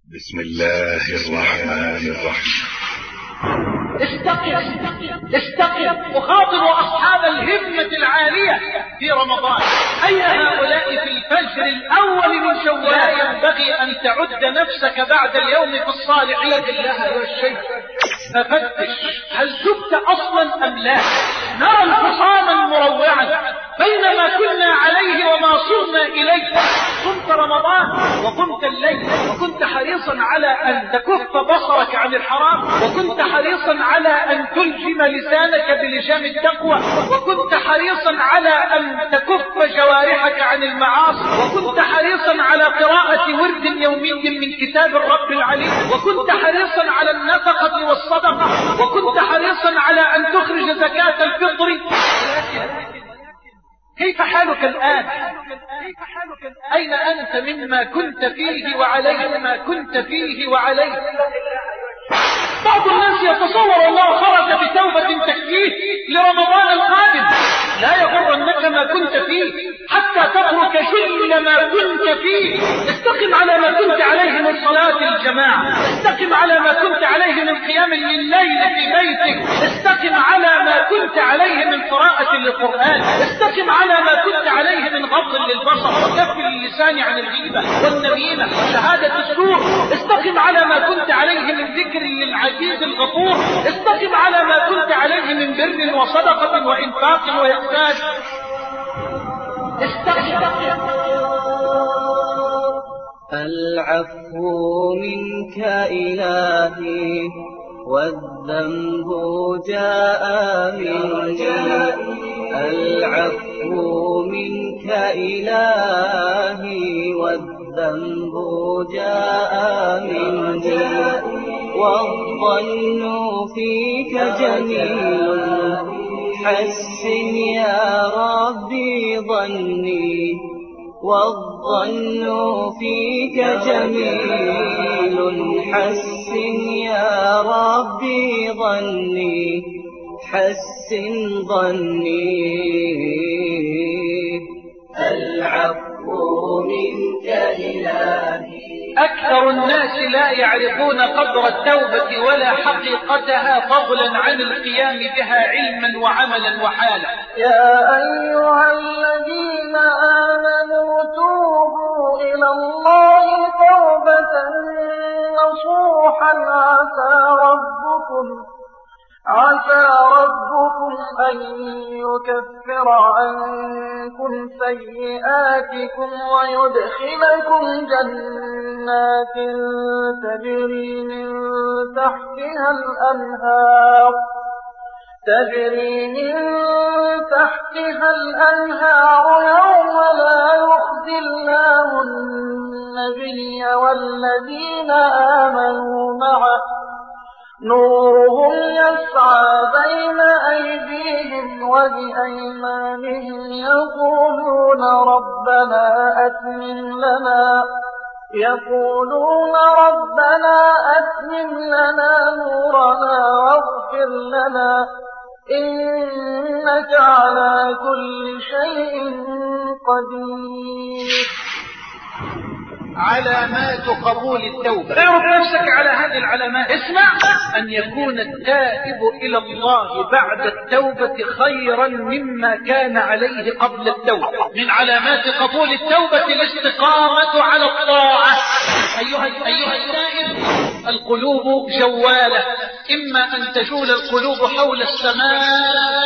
بسم الله الرحمن الرحيم. استقم أخاطب أصحاب الهمة العالية في رمضان. أي هؤلاء في الفجر الأول من شوال ينبغي أن تعد نفسك بعد اليوم في الصالحين بالله والشيء. ففتش هل تبت أصلا أم لا. نرى انفصاما مروعا بين ما كنا عليه وما صرنا إليه. قمت رمضان وقمت الليل وكنت حريصا على أن تكف بصرك عن الحرام، وكنت حريصا على أن تلجم لسانك بلجام التقوى، وكنت حريصا على أن تكف جوارحك عن المعاصي، وكنت حريصا على قراءة ورد يومي من كتاب الرب العليم، وكنت حريصا على النفقة والصدقة، وكنت حريصا على أن تخرج زكاة الفطر. كيف حالك الآن؟ أين أنت مما كنت فيه وعليه ما كنت فيه وعليه؟ بعض الناس يتصور أنه خرج بتوبة تكفيه لرمضان القادم. لا يغرنك ما كنت فيه حتى تترك كل ما كنت فيه. استقم على ما كنت عليه من صلاة الجماعة، استقم على ما كنت عليه من قيام الليل في بيتك، استقم على ما كنت عليه من قراءة للقرآن، استقم على ما كنت عليه من غض للبصر وكف اللسان عن الغيبة والنميمة وشهادة السوء، استقم على ما كنت عليه من ذكر للعزيز الغفور، استقم على ما كنت عليه من بر وصدقة وإنفاق وإحسان. استقم. العفو منك إلهي والذنب جاء مني، العفو منك إلهي والذنب جاء مني، والظن فيك جميل حسن يا ربي ظني، والظن فيك جميل حسن يا ربي ظني، حسن ظني. العفو منك إلهي. أكثر الناس لا يعرفون قدر التوبة ولا حقيقتها فضلا عن القيام بها علما وعملا وحالا. يا أيها الذين آمنوا توبوا إلى الله توبة نصوحا عسى ربكم أن يكفر عنكم سيئاتكم ويدخلكم جنات تجري من تحتها الأنهار يوم لا يخزي الله النبي والذين آمنوا معه نورهم يسعى بين أيديهم وبأيمانهم يقولون ربنا أتمم لنا نورنا واغفر لنا إنك على كل شيء قدير. علامات قبول التوبة. اعرف نفسك على هذه العلامات. اسمع: أن يكون التائب إلى الله بعد التوبة خيرا مما كان عليه قبل التوبة. من علامات قبول التوبة الاستقامة على الطاعة. أيها التائب، القلوب جوالة، إما أن تجول القلوب حول السماء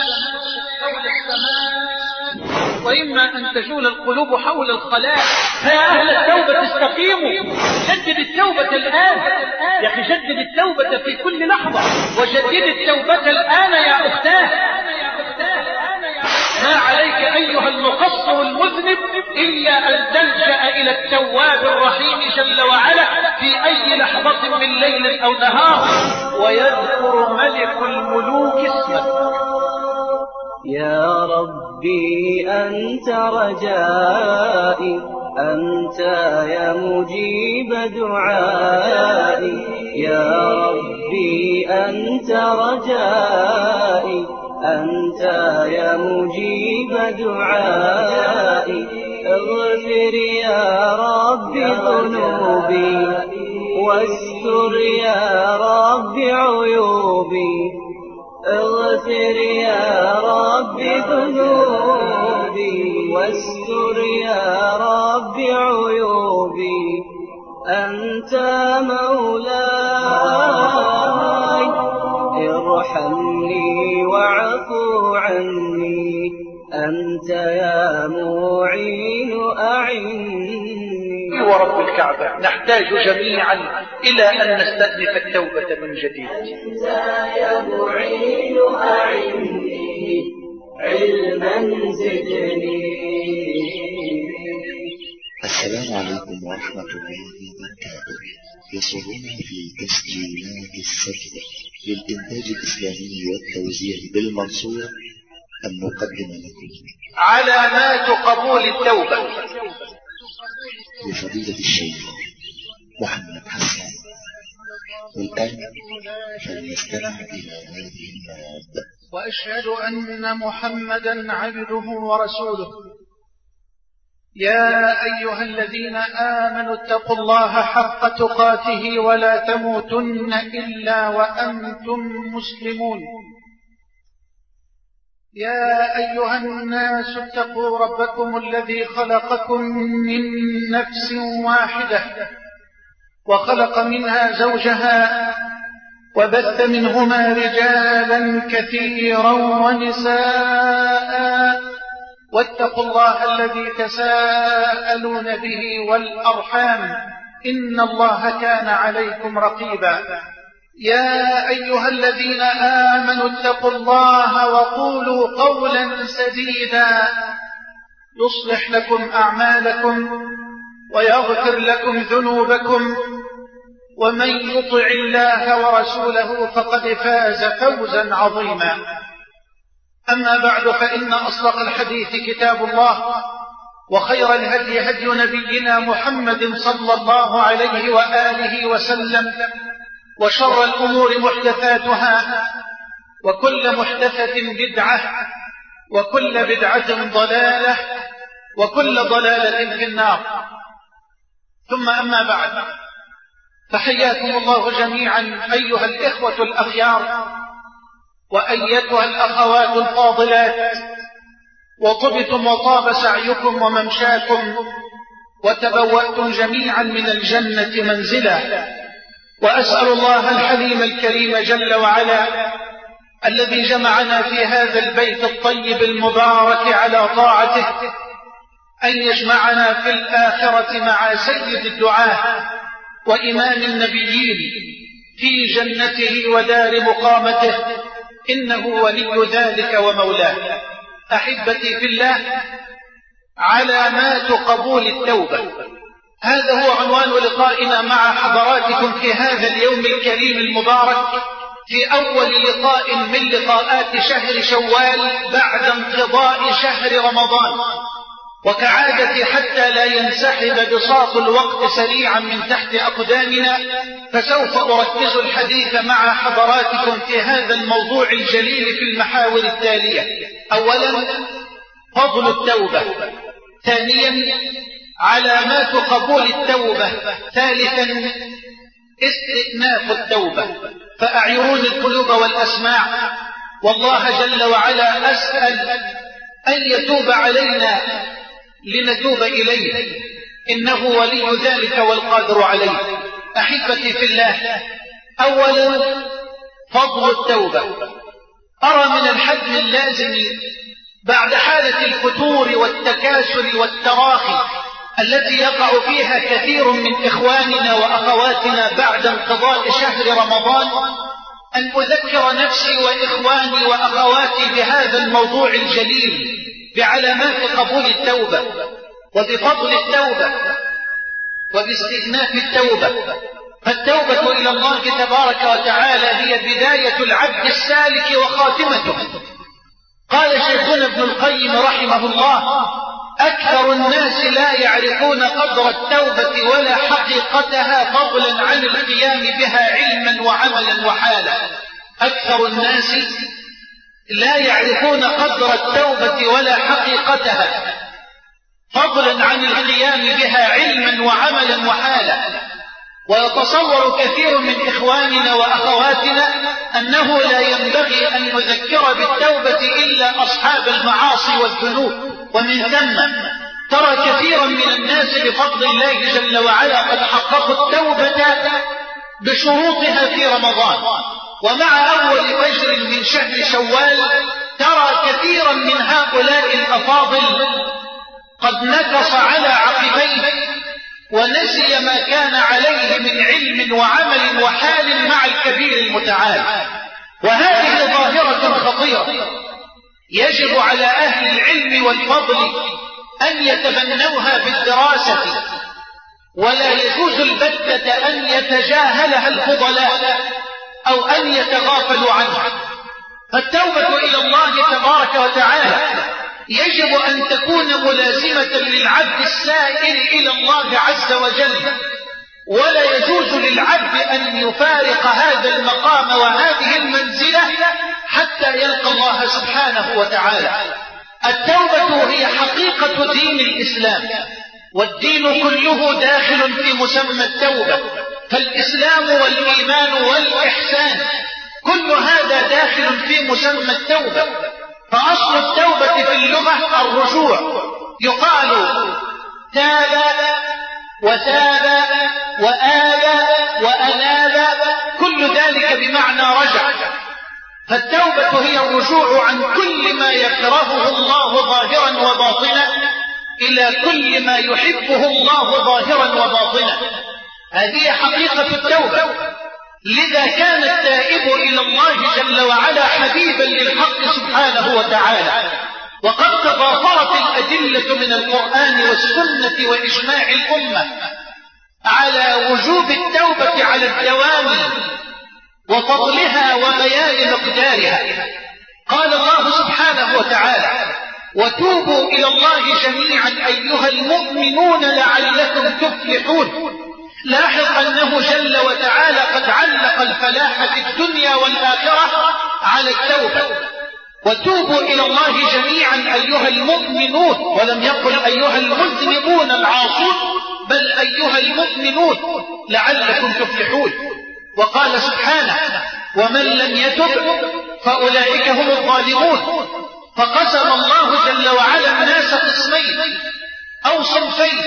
وإما أن تجول القلوب حول الخلاء. يا أهل التوبة استقيموا، جدد التوبة الآن يا أخي، جدد التوبة في كل لحظة، وجدد التوبة الآن يا أختاه. ما عليك أيها المقصر المذنب إلا أن تلجأ إلى التواب الرحيم جل وعلا في أي لحظة من ليل أو نهار، ويذكر ملك الملوك اسمك. يا ربي أنت رجائي، أنت يا مجيب دعائي، يا ربي أنت رجائي، أنت يا مجيب دعائي، اغفر يا ربي ذنوبي واستر يا رب عيوبي اغفر يا رب ذنوبي واستر يا رب عيوبي أنت مولاي ارحمني واعف عني أنت يا معين أعني. ورب الكعبة نحتاج جميعا إلى أن نستأنف التوبة من جديد. أنت يا معين أعني علما زدني. السلام عليكم ورحمة الله وبركاته. يسرنا في تسجيلات السجدة للإنتاج الإسلامي والتوزيع بالمنصورة أن نقدم لكم علامات قبول التوبة لفضيلة الشيخ محمد حسان. والآن فلنستمع إلى هذه المادة. وأشهد أن محمدا عبده ورسوله. يا أيها الذين آمنوا اتقوا الله حق تقاته ولا تموتن إلا وأنتم مسلمون. يا أيها الناس اتقوا ربكم الذي خلقكم من نفس واحدة وخلق منها زوجها وبث منهما رجالا كثيرا ونساء واتقوا الله الذي تساءلون به والأرحام إن الله كان عليكم رقيبا. يا أيها الذين آمنوا اتقوا الله وقولوا قولا سديدا يصلح لكم أعمالكم ويغفر لكم ذنوبكم ومن يطع الله ورسوله فقد فاز فوزا عظيما. أما بعد فإن أصدق الحديث كتاب الله وخير الهدي هدي نبينا محمد صلى الله عليه وآله وسلم وشر الأمور محدثاتها وكل محدثة بدعة وكل بدعة ضلالة وكل ضلالة في النار. ثم أما بعد فحياكم الله جميعا أيها الإخوة الأخيار وأيتها الأخوات الفاضلات، وطبتم وطاب سعيكم وممشاكم وتبوأتم جميعا من الجنة منزلا. وأسأل الله الحليم الكريم جل وعلا الذي جمعنا في هذا البيت الطيب المبارك على طاعته أن يجمعنا في الآخرة مع سيد الدعاة وإمام النبيين في جنته ودار مقامته إنه ولي ذلك ومولاه. أحبتي في الله، علامات قبول التوبة، هذا هو عنوان لقائنا مع حضراتكم في هذا اليوم الكريم المبارك، في أول لقاء من لقاءات شهر شوال بعد انقضاء شهر رمضان. وكعادتي حتى لا ينسحب بساط الوقت سريعا من تحت أقدامنا، فسوف أركز الحديث مع حضراتكم في هذا الموضوع الجليل في المحاور التالية: أولا فضل التوبة، ثانيا علامات قبول التوبة، ثالثا استئناف التوبة. فأعيرون القلوب والأسماع، والله جل وعلا أسأل أن يتوب علينا لنتوب إليه، إنه ولي ذلك والقادر عليه. أحبتي في الله، أولا فضل التوبة. أرى من الحتم اللازم بعد حالة الفتور والتكاسل والتراخي التي يقع فيها كثير من إخواننا وأخواتنا بعد انقضاء شهر رمضان أن أذكر نفسي وإخواني وأخواتي بهذا الموضوع الجليل، بعلامات قبول التوبة وبفضل التوبة وباستئناف التوبة. فالتوبة إلى الله تبارك وتعالى هي بداية العبد السالك وخاتمته. قال شيخنا ابن القيم رحمه الله: أكثر الناس لا يعرفون قدر التوبة ولا حقيقتها، فضلا عن القيام بها علما وعملا وحالا. أكثر الناس لا يعرفون قدر التوبة ولا حقيقتها، فضلا عن القيام بها علما وعملا وحالا. ويتصور كثير من إخواننا وأخواتنا أنه لا ينبغي أن نذكر بالتوبة إلا أصحاب المعاصي والذنوب، ومن ثم ترى كثيرا من الناس بفضل الله جل وعلا قد حققوا التوبة بشروطها في رمضان، ومع أول فجر من شهر شوال ترى كثيرا من هؤلاء الأفاضل قد نكص على عقبيه ونسي ما كان عليه من علم وعمل وحال مع الكبير المتعال. وهذه ظاهرة خطيرة يجب على أهل العلم والفضل أن يتبنوها بالدراسة، ولا يجوز البتة أن يتجاهلها الفضلاء أو أن يتغافلوا عنها. فالتوبة إلى الله تبارك وتعالى يجب أن تكون ملازمة للعبد السائر إلى الله عز وجل، ولا يجوز للعبد أن يفارق هذا المقام وهذه المنزلة حتى يلقى الله سبحانه وتعالى. التوبة هي حقيقة دين الإسلام، والدين كله داخل في مسمى التوبة، فالإسلام والإيمان والإحسان كل هذا داخل في مسمى التوبة. فأصل التوبة في اللغة الرجوع، يقال تاب وتاب وآب وأناب، كل ذلك بمعنى رجع. فالتوبة هي الرجوع عن كل ما يكرهه الله ظاهرا وباطنا إلى كل ما يحبه الله ظاهرا وباطنا. هذه حقيقة التوبة. لذا كان التائب إلى الله جل وعلا حبيبا للحق سبحانه وتعالى. وقد تضافرت الأدلة من القرآن والسنة وإجماع الأمة على وجوب التوبة على الدوام وفضلها وبيان مقدارها. قال الله سبحانه وتعالى: وتوبوا إلى الله جميعا أيها المؤمنون لعلكم تفلحون. لاحظ أنه جل وتعالى قد علق الفلاح في الدنيا والآخرة على التوبة. وتوبوا إلى الله جميعا أيها المؤمنون، ولم يقل أيها المذنبون العاصون، بل أيها المؤمنون لعلكم تفلحون. وقال سبحانه: ومن لم يتب فأولئك هم الظالمون. فقسم الله جل وعلا الناس قسمين أو صنفين: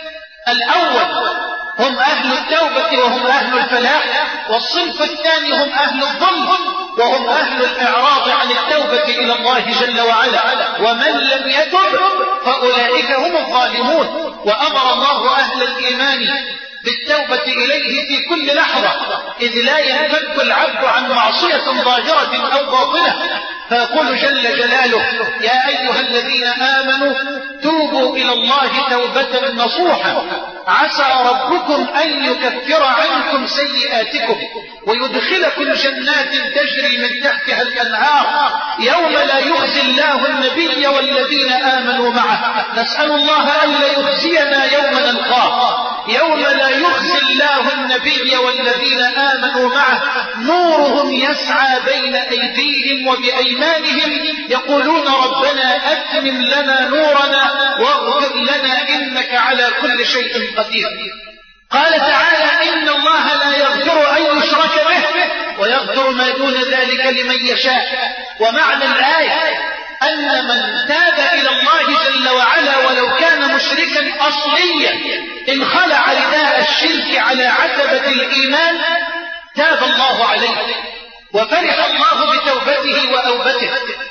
الأول هم أهل التوبة وهم أهل الفلاح، والصنف الثاني هم أهل الظلم وهم أهل الإعراض عن التوبة إلى الله جل وعلا. ومن لم يتب فأولئك هم الظالمون. وأمر الله أهل الإيمان بالتوبة إليه في كل لحظة، إذ لا ينفك العبد عن معصية ظاهرة أو باطنة. فيقول جل جلاله: يا أيها الذين آمنوا توبوا إلى الله توبة نصوحا عسى ربكم أن يكفر عنكم سيئاتكم ويدخلكم جنات تجري من تحتها الأنهار يوم لا يخزي الله النبي والذين آمنوا معه. نسأل الله ألا يخزينا يوم نلقاه، يوم لا يخزي الله النبي والذين آمنوا معه نورهم يسعى بين أيديهم وبأيمانهم يقولون ربنا أتمم لنا نورنا واغفر لنا إنك على كل شيء قدير. قال تعالى: إن الله لا يغفر أن يشرك به ويغفر ما دون ذلك لمن يشاء. ومعنى الآية أن من تاب إلى الله جل وعلا ولو كان مشركا أصليا إن خلع رداء الشرك على عتبة الإيمان تاب الله عليه وفرح الله بتوبته وأوبته.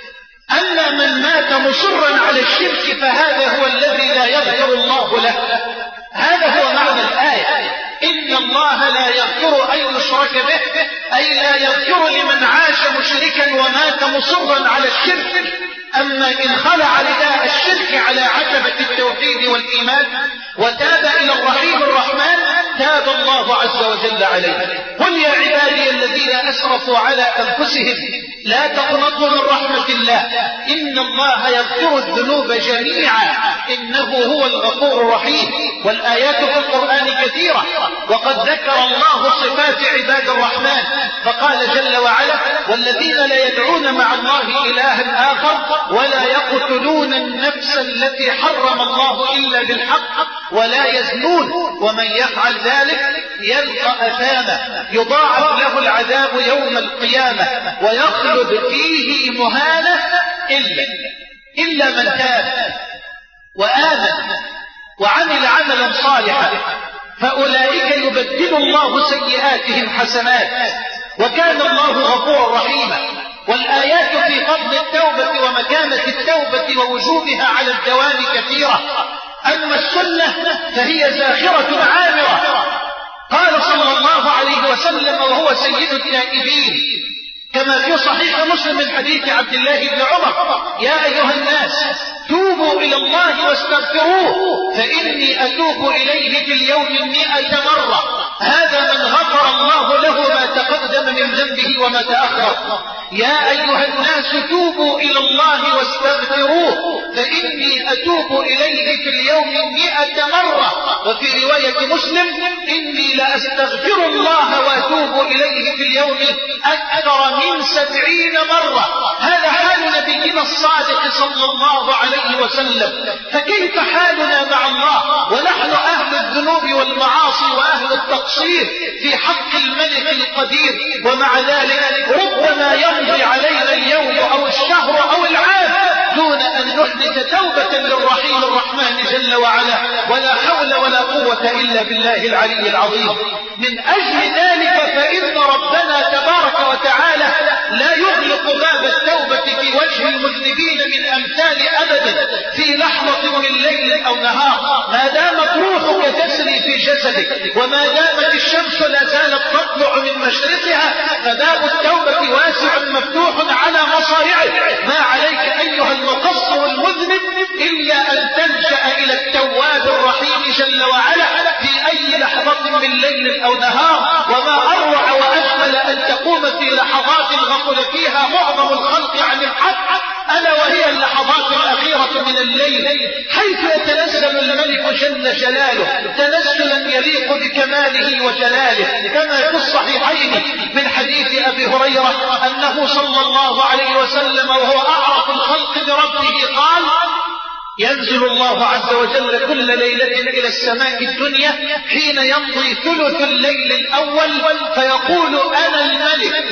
أما من مات مصرا على الشرك فهذا هو الذي لا يغفر الله له. هذا هو معنى الآية: إن الله لا يغفر أن يشرك به، أي لا يغفر لمن عاش مشركا ومات مصرا على الشرك. أما إن خلع رداء الشرك على عتبة التوحيد والإيمان وتاب إلى الرحيم الرحمن تاب الله عز وجل عليه. قل يا عبادي الذين أسرفوا على أنفسهم لا تقنطوا من رحمة الله إن الله يغفر الذنوب جميعا إنه هو الغفور الرحيم. والآيات في القرآن كثيرة، وقد ذكر الله صفات عباد الرحمن فقال جل وعلا: والذين لا يدعون مع الله إلها آخر ولا يقتلون النفس التي حرم الله إلا بالحق ولا يزنون ومن يفعل ذلك يلقى أثاما يضاعف له العذاب يوم القيامة ويخلد فيه مهانة إلا من تاب وآمن وعمل عملا صالحا فأولئك يبدل الله سيئاتهم حسنات وكان الله غفورا رحيما. والآيات في فضل التوبة ومكانة التوبة ووجوبها على الدوام كثيرة. أما السنة فهي زاخرة عامرة. قال صلى الله عليه وسلم وهو سيد التائبين كما في صحيح مسلم من حديث عبد الله بن عمر: يا أيها الناس توبوا إلى الله واستغفروه فإني أتوب إليه في اليوم 100 مرة. هذا من غفر الله له ما تقدم من ذنبه وما تأخر. يا أيها الناس توبوا إلى الله واستغفروه فإني أتوب إليه في اليوم 100 مرة. وفي رواية مسلم: إني لأستغفر الله وأتوب إليه في اليوم أكثر من 70 مرة. هذا حال نبينا الصادق صلى الله عليه وسلم. فكيف حالنا مع الله ونحن أهل الذنوب والمعاصي وأهل التقصير في حق الملك القدير؟ ومع ذلك ربما يمضي علينا اليوم أو الشهر أو العام دون أن نحدث توبة للرحيم الرحمن جل وعلا، ولا حول ولا قوة إلا بالله العلي العظيم. من أجل ذلك فإن ربنا تبارك وتعالى لا يغلق باب التوبة في وجه المذنبين من أمثال أبدا في لحظة من ليل أو نهار. ما دامت روحك تسري في جسدك وما دامت الشمس لا زالت تطلع من مشرقها فباب التوبة واسع مفتوح على مصارعه. ما عليك أيها المقصر المذنب إلا أن تلجأ إلى التواب الرحيم جل وعلا في أي لحظة من ليل أو نهار. وما أروع وأجمل أن تقوم في لحظات غفل فيها معظم الخلق عن الحق، ألا وهي اللحظات الأخيرة من الليل، حيث يتنزل الملك جل جلاله تنزلا يليق بكماله وجلاله. كما في الصحيحين من حديث أبي هريرة أنه صلى الله عليه وسلم وهو أعرف الخلق بربه قال: ينزل الله عز وجل كل ليلة إلى السماء الدنيا حين يمضي ثلث الليل الأول فيقول: أنا الملك،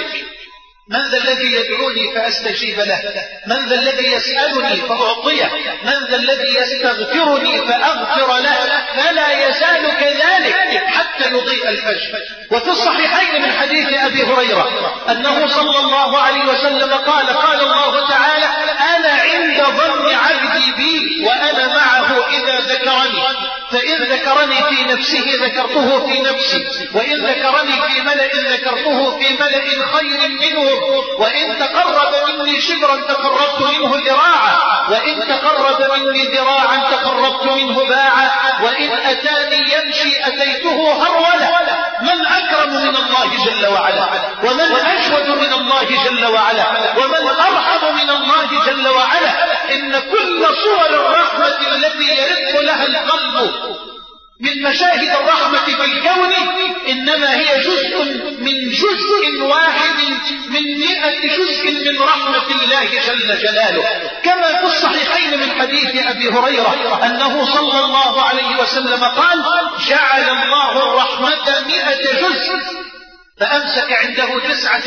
من ذا الذي يدعوني فأستجيب له؟ من ذا الذي يسألني فأعطيه؟ من ذا الذي يستغفرني فأغفر له؟ فلا يزال كذلك حتى يضيء الفجر. وفي الصحيحين من حديث أبي هريرة أنه صلى الله عليه وسلم قال: قال الله تعالى: أنا عند ظن عبدي بي وأنا معه إذا ذكرني، فإن ذكرني في نفسه ذكرته في نفسي، وإن ذكرني في ملأ ذكرته في ملأ خير منه، وإن تقرب مني شبرا تقربت منه ذراعا، وإن تقرب مني ذراعا تقربت منه باعا، وإن أتاني يمشي أتيته هرولا. من أكرم من الله جل وعلا، ومن أجود من الله جل وعلا، ومن أرحم من الله جل وعلا. إن كل صور الرحمة التي يرق لها القلب من مشاهد الرحمة في الكون إنما هي جزء من جزء واحد من 100 جزء من رحمة الله جل جلاله. كما في الصحيحين من حديث أبي هريرة أنه صلى الله عليه وسلم قال: جعل الله الرحمة 100 جزء فأمسك عنده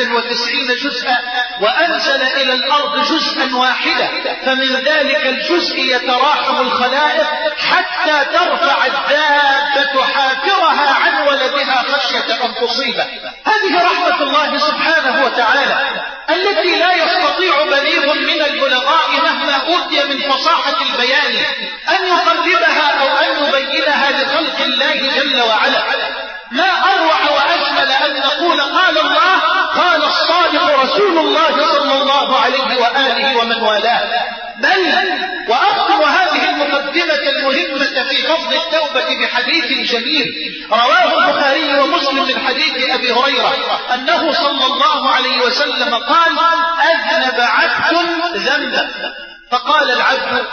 99 جزءا وأنزل إلى الأرض جزءا واحدا، فمن ذلك الجزء يتراحم الخلائق حتى ترفع الدابة حافرها عن ولدها خشية أن تصيبه. هذه رحمة الله سبحانه وتعالى التي لا يستطيع بليغ من البلغاء مهما أوتي من فصاحة البيان أن يقربها أو أن يبينها لخلق الله جل وعلا. ما أروع وأجمل أن نقول: قال الله، قال الصادق رسول الله صلى الله عليه وآله ومن والاه. بل وأختم هذه المقدمة المهمة في فضل التوبة بحديث جميل رواه البخاري ومسلم من حديث أبي هريرة أنه صلى الله عليه وسلم قال: أذنب عبد ذنبا فقال العبد: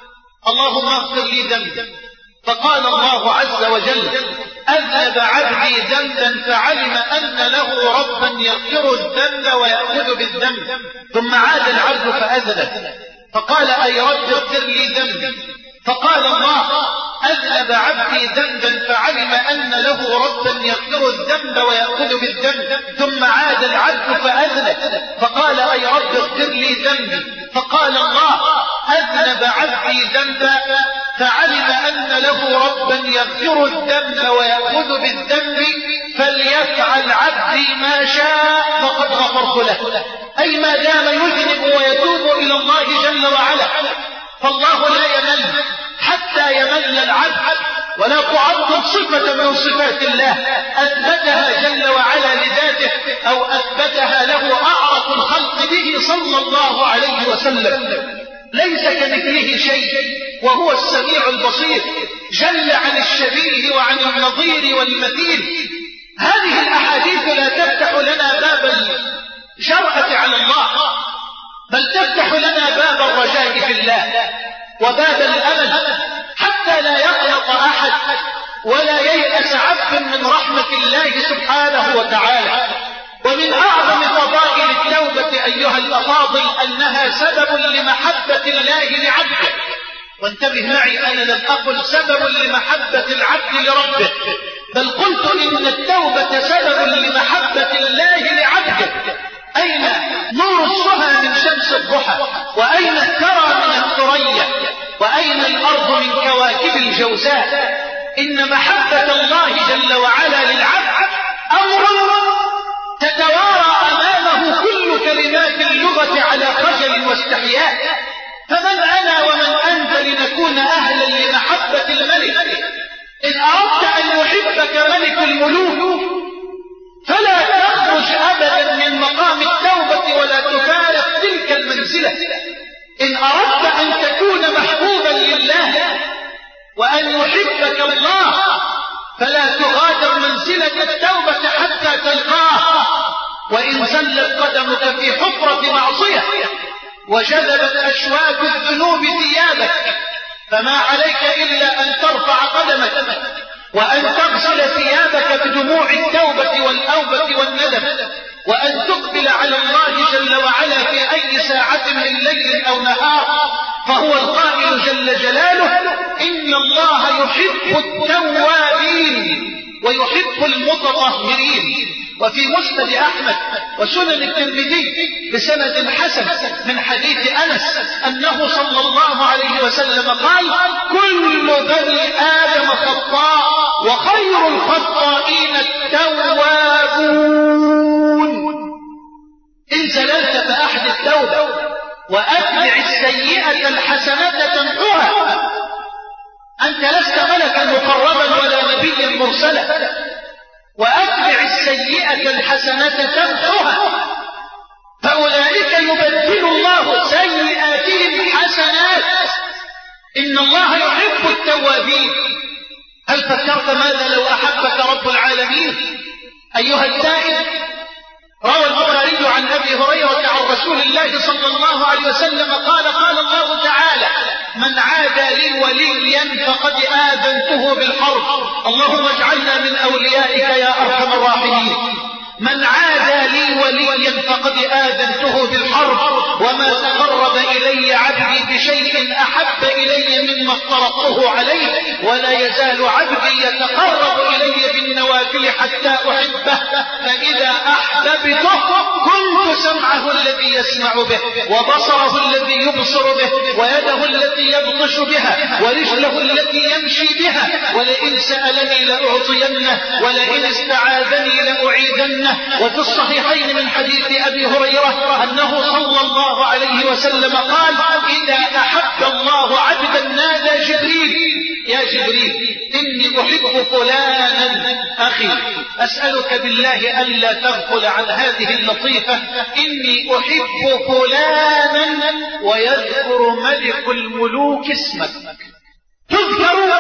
اللهم اغفر لي ذنبا. فقال الله عز وجل: أذنب عبدي ذنبا فعلم أن له ربا يغفر الذنب ويأخذ بالذنب. ثم عاد العبد فأذنب فقال: أي رب اغفر لي ذنبي. فقال الله: أذنب عبدي ذنبا فعلم أن له ربا يغفر الذنب ويأخذ بالذنب، ثم عاد العبد فأذنب فقال: أي رب اغفر لي ذنبي. فقال الله: أذنب عبدي ذنبا فعلم أن له ربا يغفر الذنب ويأخذ بالذنب، فليفعل عبدي ما شاء فقد غفرت له. أي ما دام يذنب ويتوب إلى الله جل وعلا، فالله لا يمل حتى يمل العبد، ولا تعطل صفة من صفات الله أثبتها جل وعلا لذاته أو أثبتها له أعرف الخلق به صلى الله عليه وسلم. ليس كمثله شيء وهو السميع البصير، جل عن الشبيه وعن النظير والمثيل. هذه الأحاديث لا تفتح لنا باب الجرأة على الله، بل تفتح لنا باب الرجاء في الله وباب الأمل، حتى لا يقلق أحد ولا ييأس عبد من رحمة الله سبحانه وتعالى. ومن أعظم فضائل التوبة أيها الأفاضل أنها سبب لمحبة الله لعبده. وانتبه معي، أنا لم أقل سبب لمحبة العبد لربه، بل قلت إن التوبة سبب لمحبة الله لعبده. أين نور السهى من شمس الضحى؟ وأين الثرى من الثريا؟ وأين الأرض من كواكب الجوزاء؟ إن محبة الله جل وعلا للعبد أمر تتوارى أمامه كل كلمات اللغة على خجل واستحياء. فمن أنا ومن أنت لنكون أهلا لمحبة الملك؟ إن أردت أن يحبك ملك الملوك فلا تخرج أبدا من مقام التوبة ولا تفارق تلك المنزلة. إن أردت أن تكون محبوبا لله وأن يحبك الله فلا تغادر منزلة التوبة حتى تلقاه. وإن زلت قدمك في حفرة معصية وجذبت أشواك الذنوب ثيابك فما عليك إلا أن ترفع قدمك وأن تغسل ثيابك بدموع التوبة والأوبة والندم، وأن تقبل على الله جل وعلا في أي ساعة من ليل أو نهار. فهو القائل جل جلاله: إن الله يحب التوابين ويحب المتطهرين. وفي مسند أحمد وسنن الترمذي بسند حسن من حديث أنس أنه صلى الله عليه وسلم قال: كل بني آدم خطاء وخير الخطائين التوابون. إن زللت فأحدث توبة وأتبع السيئة الحسنة تمحوها. أنت لست ملكا مقربا ولا نبيا مرسلا. وأتبع السيئة الحسنة تمحوها، فأولئك يبدل الله سيئاتهم حسنات. إن الله يحب التوابين. هل فكرت ماذا لو أحبك رب العالمين أيها التائب؟ روى البخاري عن أبي هريرة عن رسول الله صلى الله عليه وسلم قال: قال الله تعالى: من عادى لي وليا فقد آذنته بالحرب. اللهم اجعلنا من أوليائك يا أرحم الراحمين. من عادى لي وليا فقد آذنته بالحرب، وما تقرب إلي عبدي بشيء أحب إلي مما افترضته عليه، ولا يزال عبدي يتقرب إلي بالنوافل حتى أحبه، فإذا أحببته كنت سمعه الذي يسمع به، وبصره الذي يبصر به، ويده التي يبطش بها، ورجله التي يمشي بها، ولئن سألني لأعطينه، ولئن استعاذني لأعيذنه. وفي الصحيحين من حديث أبي هريرة أنه صلى الله عليه وسلم قال: إذا أحب الله عبدا نادى جبريل: يا جبريل إني أحب فلانا أخي. أسألك بالله ألا تغفل عن هذه اللطيفة: إني أحب فلانا، ويذكر ملك الملوك اسمك. تذكر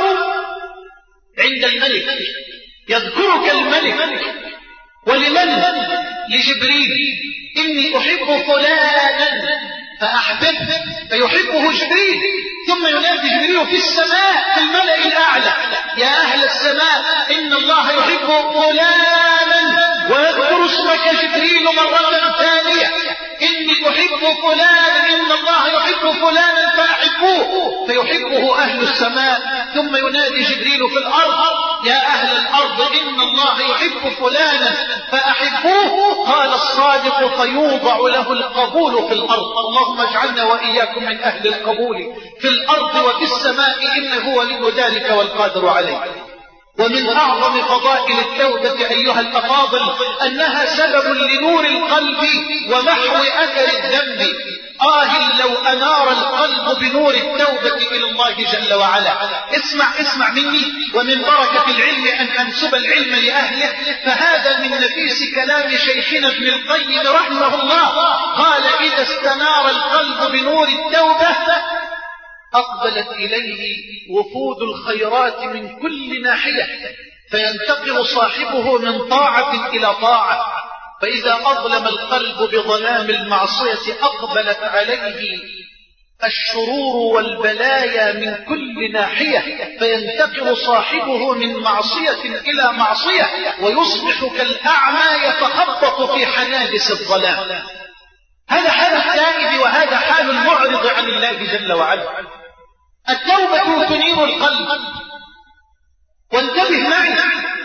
عند الملك، يذكرك الملك. ولمن؟ لجبريل. إني أحب فلانا فأحببه، فيحبه جبريل. ثم ينادي جبريل في السماء في الملأ الأعلى: يا أهل السماء إن الله يحب فلانا، ويذكر اسمك جبريل مرة ثانية: إني أحب فلان إن الله يحب فلانا فأحبوه، فيحبه أهل السماء. ثم ينادي جبريل في الأرض يا أهل الأرض إن الله يحب فلانا فأحبوه، قال الصادق فيوضع له القبول في الأرض. اللهم اجعلنا وإياكم من أهل القبول في الأرض وفي السماء إنه ولي ذلك والقادر عليه. ومن أعظم فضائل التوبة أيها الأفاضل أنها سبب لنور القلب ومحو أثر الذنب. لو أنار القلب بنور التوبة إلى الله جل وعلا. اسمع مني، ومن بركة العلم أن أنسب العلم لأهله، فهذا من نفيس كلام شيخنا ابن القيم رحمه الله. قال إذا استنار القلب بنور التوبة أقبلت إليه وفود الخيرات من كل ناحية، فينتقل صاحبه من طاعة إلى طاعة. فإذا أظلم القلب بظلام المعصية أقبلت عليه الشرور والبلايا من كل ناحية، فينتقل صاحبه من معصية إلى معصية، ويصبح كالأعمى يتخبط في حنادس الظلام. هذا حال التائب وهذا حال المعرض عن الله جل وعلا. التوبة تنير القلب. وانتبه معي،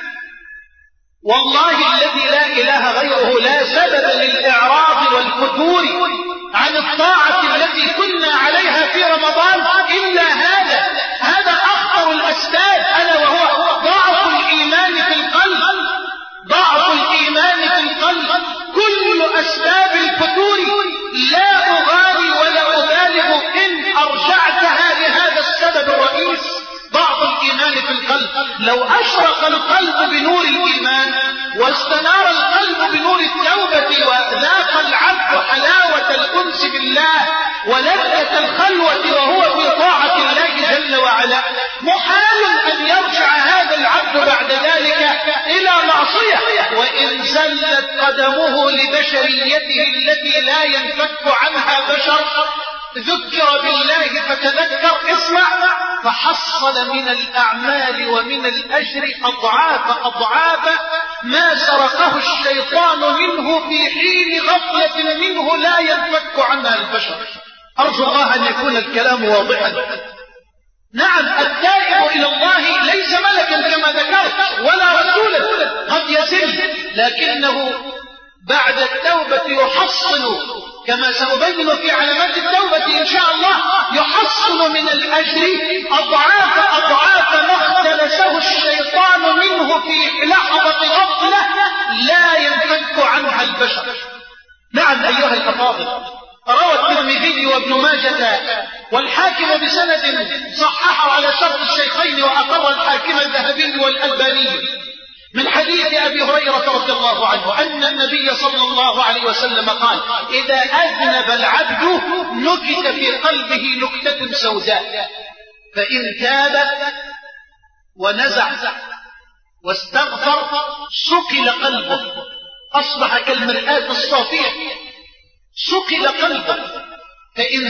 والله الذي لا إله غيره لا سبب للإعراض والفتور عن الطاعة التي كنا عليها في رمضان إلا هذا أخطر الأسباب، ألا وهو ضعف الإيمان في القلب. ضعف الإيمان في القلب كل أسباب الفتور لا أغالي ولا أبالغ إن أرجعتها لهذا السبب الرئيس، ضعف الإيمان في القلب. لو أشرق القلب بنور الإيمان واستنار القلب بنور التوبة وذاق العبد حلاوة الأنس بالله ولذة الخلوة وهو في طاعة الله جل وعلا، محال أن يرجع هذا العبد بعد ذلك إلى معصية. وإن زلت قدمه لبشريته التي لا ينفك عنها بشر ذكر بالله فتذكر. اسمع، فحصل من الأعمال ومن الأجر أضعاف ما سرقه الشيطان منه في حين غفلة منه لا ينفك عنها البشر. أرجو الله أن يكون الكلام واضحا. نعم، التائب إلى الله ليس ملكا كما ذكرت ولا رسولا، قد يزل، لكنه بعد التوبة يحصل كما سأبين في علامات التوبة إن شاء الله، يحصل من الأجر أضعاف ما اختلسه الشيطان منه في لحظة غفلة لا ينفك عنها البشر. نعم أيها الأفاضل، روى الترمذي وابن ماجه والحاكم بسند صححه على شرط الشيخين وأقر الحاكم الذهبي والألباني من حديث أبي هريرة رضي الله عنه أن النبي صلى الله عليه وسلم قال إذا أذنب العبد نكت في قلبه نكتة سوداء، فإن تاب ونزع واستغفر سقل قلبه، أصبح كالمرآة الصافية، سقل قلبه. فإن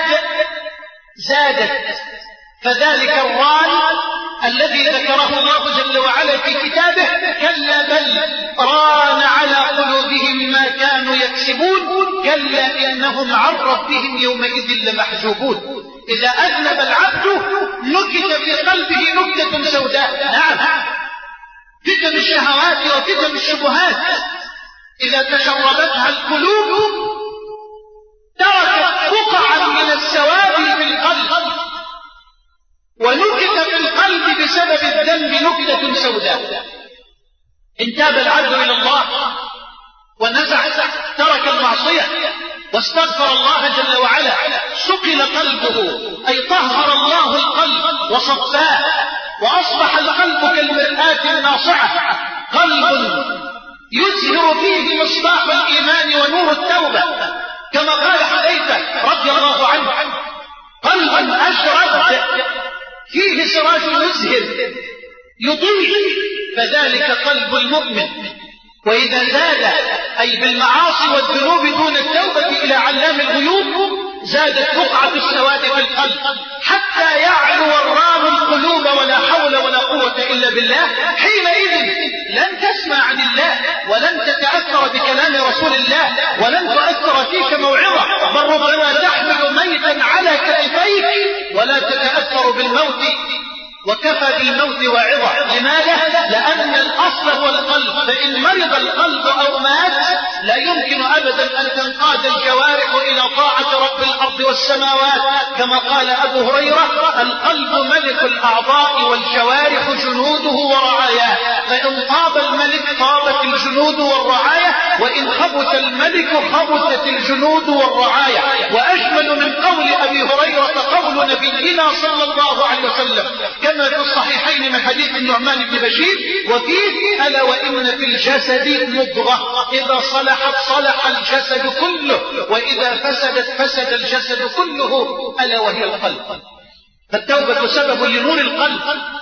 زادت فذلك الران الذي ذكره الله جل وعلا في كتابه كلا بل ران على قلوبهم ما كانوا يكسبون كلا إنهم عن ربهم يومئذ لمحجوبون. إذا أذنب العبد نكت في قلبه نكتة سوداء. نعم، فتن الشهوات وفتن الشبهات إذا تشربتها القلوب تركت بقعا من السواد في القلب، ونكت في القلب بسبب الذنب نكتة سوداء. إن تاب العبد إلى الله ونزع ترك المعصية واستغفر الله جل وعلا سقل قلبه، أي طهر الله القلب وصفاه، وأصبح القلب كالمرآة الناصعة، قلب يزهر فيه مصباح الإيمان ونور التوبة، كما قال حذيفة رضي الله عنه قلب أشرد فيه سراج يزهر يضيء، فذلك قلب المؤمن. وإذا زاد أي بالمعاصي والذنوب دون التوبة إلى علام الغيوب زادت بقعة السواد في القلب حتى يعلو الرام القلوب ولا حول ولا قوة إلا بالله. حينئذ لن تسمع عن الله ولن تتأثر بكلام رسول الله ولن تؤثر فيك موعظة، بل فربما تحمل ميتا على كتفيك ولا تتأثر بالموت، وكفى بالموت واعظة. لماذا؟ لأن الأصل هو القلب، فإن مرض القلب أو مات لا يمكن أبدا أن تنقاد الجوارح إلى طاعة رب الأرض والسماوات، كما قال أبو هريرة: القلب ملك الأعضاء والجوارح جنوده ورعاياه، فإن طاب الملك طابت الجنود والرعاية، وإن خبث الملك خبثت الجنود والرعاية. وأجمل من قول أبي هريرة قول نبينا صلى الله عليه وسلم كما في الصحيحين من حديث النعمان بن بشير: وفيه: ألا وإن في الجسد مضغة إذا صلحت صلح الجسد كله، وإذا فسدت فسد الجسد كله، ألا وهي القلب. فالتوبة سبب لنور القلب،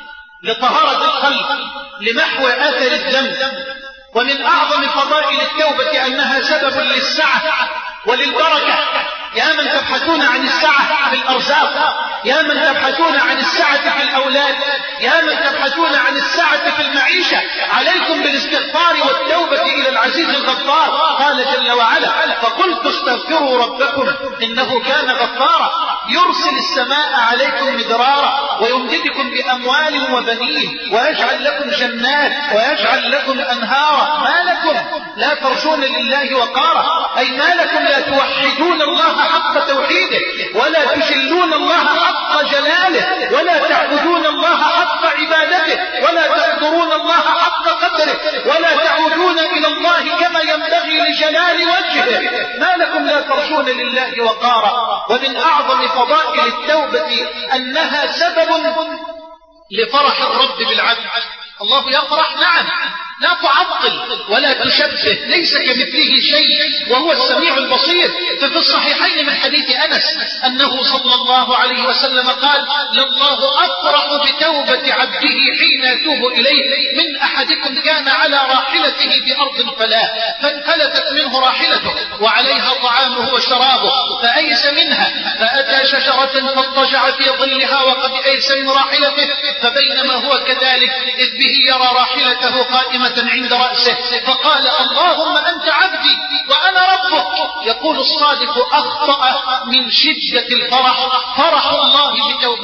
لطهارة القلب، لمحو أثر الذنب. ومن أعظم فضائل التوبة أنها سبب للسعة وللبركة. يا من تبحثون عن السعة في الأرزاق، يا من تبحثون عن السعة في الأولاد، يا من تبحثون عن السعة في المعيشة، عليكم بالاستغفار والتوبة إلى العزيز الغفار. قال جل وعلا: فقلت استغفروا ربكم إنه كان غفارا يرسل السماء عليكم مدرارا ويمددكم بأموال وبنين ويجعل لكم جنات ويجعل لكم أنهارا. ما لكم لا ترجون لله وقارا، أي ما لكم لا توحدون الله حق توحيده، ولا تجلون الله حق جلاله، ولا تعبدون الله حق عبادته، ولا تقدرون الله حق قدره، ولا تعودون إلى الله كما ينبغي لجلال وجهه. ما لكم لا ترجون لله وقارا. ومن أعظم فضائل التوبة أنها سبب لفرح الرب بالعبد. الله يفرح، نعم، لا تعطل ولا تشبه، ليس كمثله شيء وهو السميع البصير. ففي الصحيحين من حديث أنس أنه صلى الله عليه وسلم قال: لله أفرح بتوبة عبده حين يتوب إليه من أحدكم كان على راحلته بأرض فلاة فانفلتت منه راحلته وعليها طعامه وشرابه فأيس منها فأتى شجرة فاضطجع في ظلها وقد أيس من راحلته، فبينما هو كذلك إذ به يرى راحلته قائمة عند رأسه فقال: اللهم أنت عبدي وأنا ربك. يقول الصادق: أخطأ من شدة الفرح، فرح الله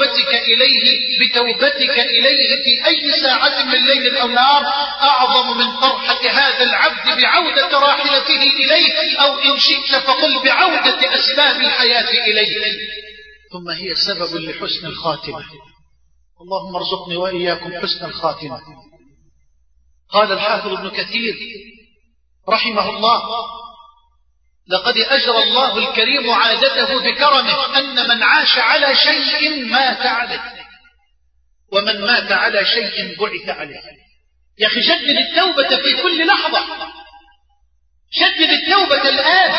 بتوبتك إليه في أي ساعة من ليل أو نهار أعظم من فرحة هذا العبد بعودة راحلته إليه، أو إن شئت فقل بعودة أسباب الحياة إليه. ثم هي سبب لحسن الخاتمة. اللهم ارزقني وإياكم حسن الخاتمة. قال الحافظ ابن كثير رحمه الله: لقد أجرى الله الكريم عادته بكرمه أن من عاش على شيء مات عليه، ومن مات على شيء بعث عليه. يا أخي جدد التوبة في كل لحظة، جدد التوبة الآن،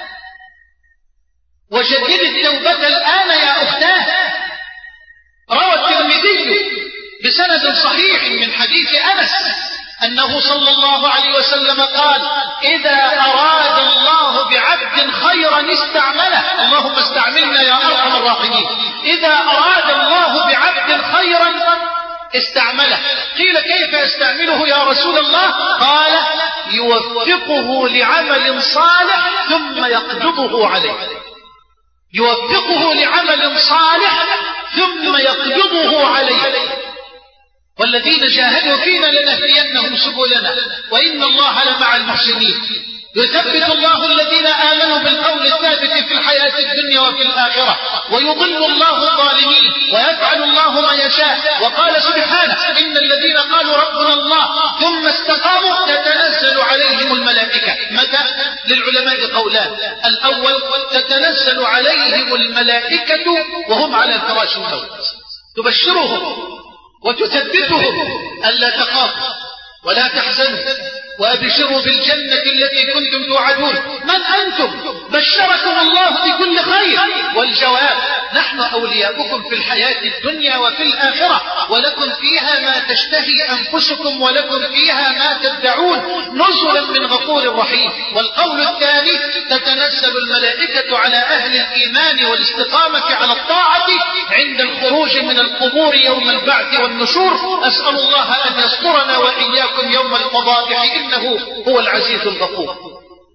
وجدد التوبة الآن يا أختاه. روى الترمذي بسند صحيح من حديث أنس أنه صلى الله عليه وسلم قال: إذا أراد الله بعبد خيرا استعمله. اللهم استعملنا يا أرحم الراحمين. إذا أراد الله بعبد خيرا استعمله. قيل: كيف يستعمله يا رسول الله؟ قال: يوفقه لعمل صالح ثم يقبضه عليه. يوفقه لعمل صالح ثم يقبضه عليه. والذين جاهدوا فينا لنهدينهم سبلنا وإن الله لمع المحسنين. يثبت الله الذين آمنوا بالقول الثابت في الحياة الدنيا وفي الآخرة، ويضل الله الظالمين ويفعل الله ما يشاء. وقال سبحانه: إن الذين قالوا ربنا الله ثم استقاموا تتنزل عليهم الملائكة. متى؟ للعلماء قولان: الأول تتنزل عليهم الملائكة وهم على فراش الموت تبشرهم وتثبتهم ألا تخافوا ولا تحزنوا وأبشروا بالجنة التي كنتم توعدون. من أنتم؟ بشركم الله بكل خير. والجواب: نحن أولياؤكم في الحياة الدنيا وفي الآخرة، ولكم فيها ما تشتهي أنفسكم ولكم فيها ما تدعون نزلا من غفور رحيم. والقول الثاني: تتنزل الملائكة على أهل الإيمان والاستقامة على الطاعة عند الخروج من القبور يوم البعث والنشور. أسأل الله أن يسترنا وإياكم يوم الفضائح إنه هو العزيز الغفور.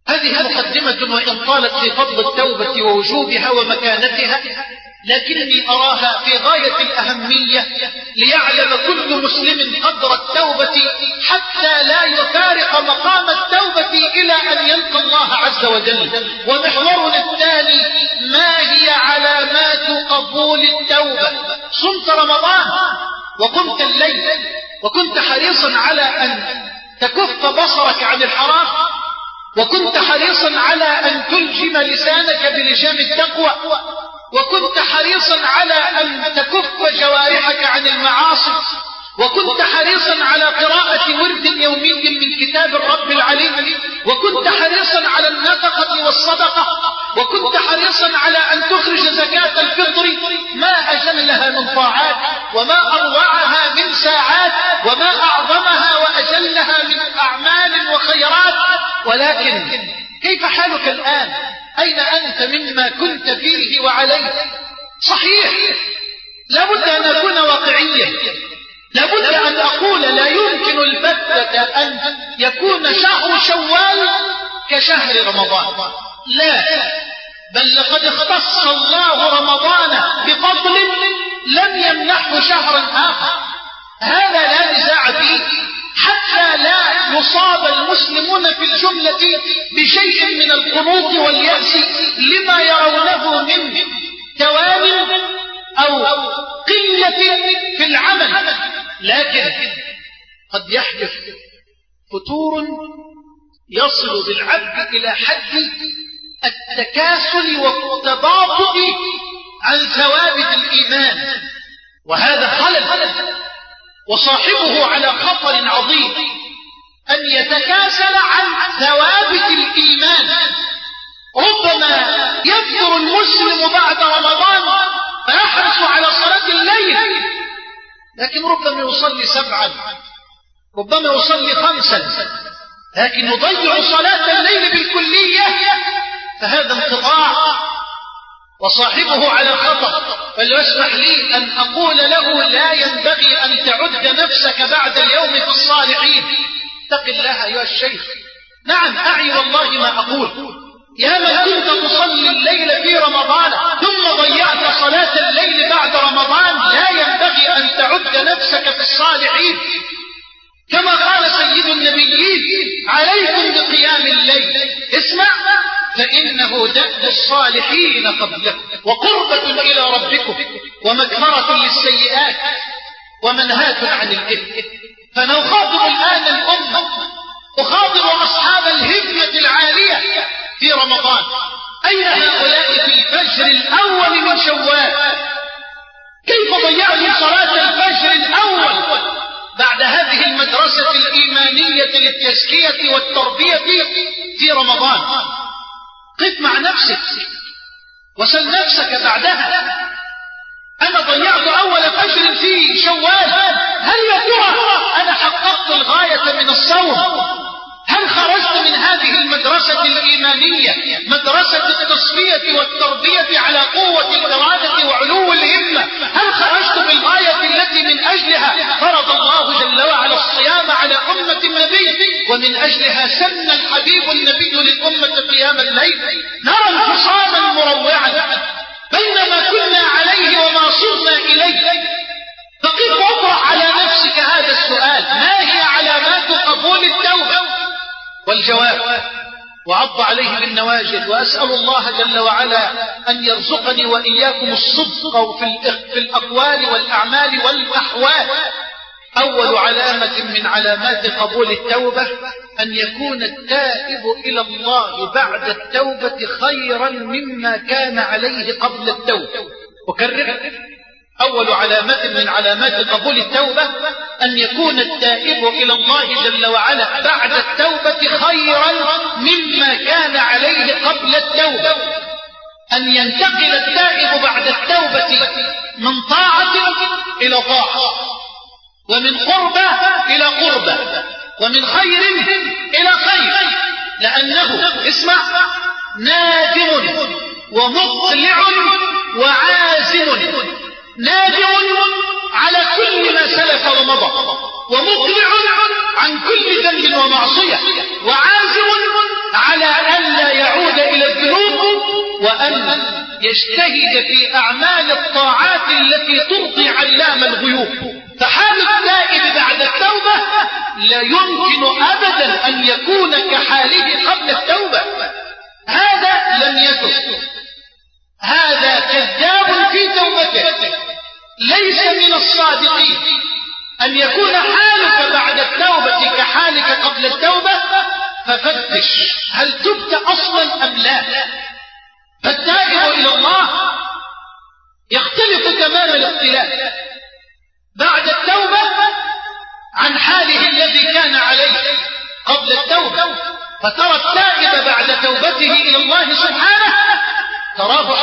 هذه مقدمة وإن طالت في فضل التوبة ووجوبها ومكانتها، لكني أراها في غاية الأهمية ليعلم كل مسلم قدر التوبة حتى لا يفارق مقام التوبة إلى أن يلقى الله عز وجل. ومحورنا الثاني: ما هي علامات قبول التوبة؟ صمت رمضان وقمت الليل وكنت حريصا على أن تكف بصرك عن الحرام، وكنت حريصا على أن تلجم لسانك بلجام التقوى، وكنت حريصا على أن تكف جوارحك عن المعاصي، وكنت حريصا على قراءة ورد يومي من كتاب الرب العليم، وكنت حريصا على النفقة والصدقة، وكنت حريصا على أن تخرج زكاة الفطر. ما أجلها من طاعات، وما أروعها من ساعات، وما أعظمها وأجلها من أعمال وخيرات. ولكن كيف حالك الآن؟ أين أنت مما كنت فيه وعليه؟ صحيح، لابد أن أكون واقعيا، لابد أن أقول لا يمكن البتة أن يكون شهر شوال كشهر رمضان، لا، بل لقد اختص الله رمضان بفضل لم يمنحه شهرا آخر، هذا لا نزاع فيه، حتى لا يصاب المسلمون في الجملة بشيء من القنوط واليأس لما يرونه من توان أو قلة في العمل. لكن قد يحدث فتور يصل بالعبد إلى حد التكاسل والتباطؤ عن ثوابت الإيمان، وهذا خلل، وصاحبه على خطر عظيم أن يتكاسل عن ثوابت الإيمان. ربما يفتر المسلم بعد رمضان فيحرص على صلاة الليل، لكن ربما يصلي 7، ربما يصلي 5، لكن يضيع صلاة الليل بالكلية، فهذا انقطاع وصاحبه على خطر. فليسمح لي أن أقول له لا ينبغي أن تعد نفسك بعد اليوم في الصالحين. اتق الله أيها الشيخ. نعم، أعي والله ما أقول. يا من كنت تصلي الليل في رمضان ثم ضيعت صلاة الليل بعد رمضان، لا ينبغي أن تعد نفسك في الصالحين. كما قال سيد النبيين: عليكم بقيام الليل، اسمع، فإنه دأب الصالحين قبلكم، وقربة إلى ربكم، ومغفرة للسيئات، ومنهاة عن الإثم. فنخاطب الآن الأمة، أخاطب أصحاب الهمة العالية في رمضان: أين هؤلاء في الفجر الأول من شوال؟ كيف ضيعتم صلاة الفجر الأول بعد هذه المدرسة الإيمانية للتزكية والتربية في رمضان؟ قف مع نفسك وسل نفسك بعدها: أنا ضيعت أول فجر في شوال، هل يا ترى أنا حققت الغاية من الصوم؟ هل خرجت من هذه المدرسة الإيمانية، مدرسة التصفية والتربية على قوة الإرادة وعلو الهمة، هل خرجت بالغاية التي من أجلها فرض الله جل وعلا الصيام على أمة النبي، ومن أجلها سن الحبيب النبي للأمة قيام الليل؟ نرى انفصاما مروعا بين ما كنا عليه وما صرنا إليه. فقف واطرح على نفسك هذا السؤال: ما هي علامات قبول التوبة؟ والجواب: وعض عليه بالنواجذ، وأسأل الله جل وعلا أن يرزقني وإياكم الصدق في الأقوال والأعمال والأحوال. أول علامة من علامات قبول التوبة أن يكون التائب إلى الله بعد التوبة خيرا مما كان عليه قبل التوبة. أكرر: أول علامة من علامات قبول التوبة أن يكون التائب إلى الله جل وعلا بعد التوبة خيرا مما كان عليه قبل التوبة. أن ينتقل التائب بعد التوبة من طاعة إلى طاعة، ومن قربة إلى قربة، ومن خير إلى خير، لأنه اسمع نادم ومقلع وعازم. نادم على كل ما سلف ومضى، ومقلع عن كل ذنب ومعصية، وعازم على يجتهد في أعمال الطاعات التي ترضي علام الغيوب. فحال التائب بعد التوبة لا يمكن أبدا أن يكون كحاله قبل التوبة. هذا لم يتب، هذا كذاب في توبته، ليس من الصادقين أن يكون حالك بعد التوبة كحالك قبل التوبة. ففتش هل تبت أصلا أم لا. فالتائب إلى الله يختلف تمام الاختلاف بعد التوبة عن حاله الذي كان عليه قبل التوبة. فترى التائب بعد توبته إلى الله سبحانه تراه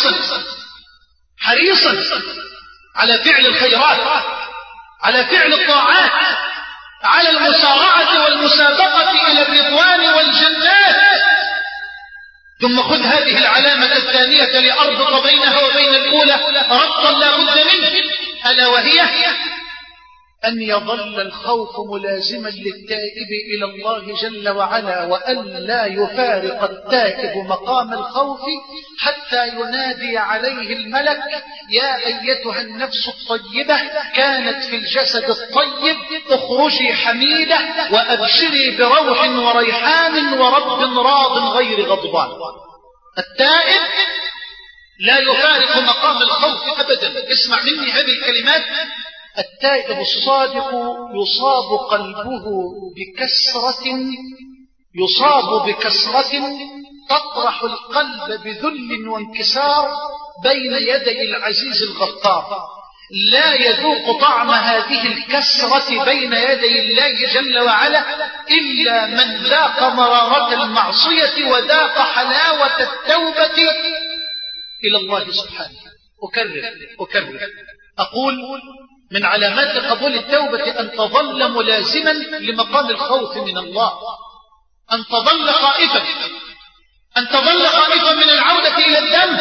حريصا على فعل الخيرات، على فعل الطاعات، على المسارعة والمسابقة إلى الرضوان والجنات. ثم خذ هذه العلامة الثانية لأربط بينها وبين الأولى ربطا لا بد منه، ألا وهي أن يظل الخوف ملازما للتائب إلى الله جل وعلا، وأن لا يفارق التائب مقام الخوف حتى ينادي عليه الملك: يا أيتها النفس الطيبة كانت في الجسد الطيب اخرجي حميدة وأبشري بروح وريحان ورب راض غير غضبان. التائب لا يفارق مقام الخوف أبدا. اسمع مني هذه الكلمات: التائب الصادق يصاب قلبه بكسرة تطرح القلب بذل وانكسار بين يدي العزيز الغفار. لا يذوق طعم هذه الكسرة بين يدي الله جل وعلا إلا من ذاق مرارة المعصية وذاق حلاوة التوبة إلى الله سبحانه. أكرر أقول: من علامات قبول التوبة أن تظل ملازما لمقام الخوف من الله، أن تظل خائفا من العودة إلى الذنب،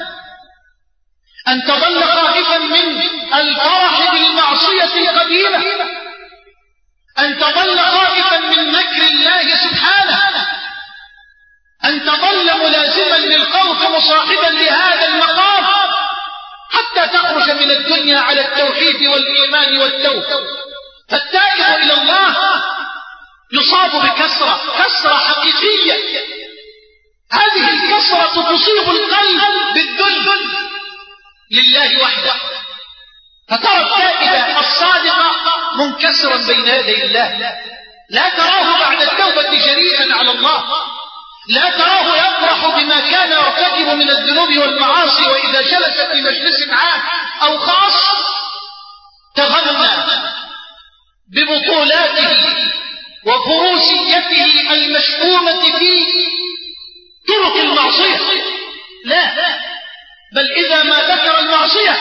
أن تظل خائفا من الفرح بالمعصية القديمة، أن تظل خائفا من مكر الله سبحانه، أن تظل ملازما للخوف مصاحبا لهذا المقام حتى تخرج من الدنيا على التوحيد والإيمان والتوبة. فالتائب إلى الله يصاب بكسرة حقيقية. هذه الكسرة تصيب القلب بالذل لله وحده. فترى التائب الصادق منكسرا بين يدي الله، لا تراه بعد التوبة جريئا على الله، لا تراه يفرح بما كان يرتكب من الذنوب والمعاصي، وإذا جلس في مجلس عام أو خاص تغنى ببطولاته وفروسيته المشؤومة في طرق المعصية. لا، بل إذا ما ذكر المعصية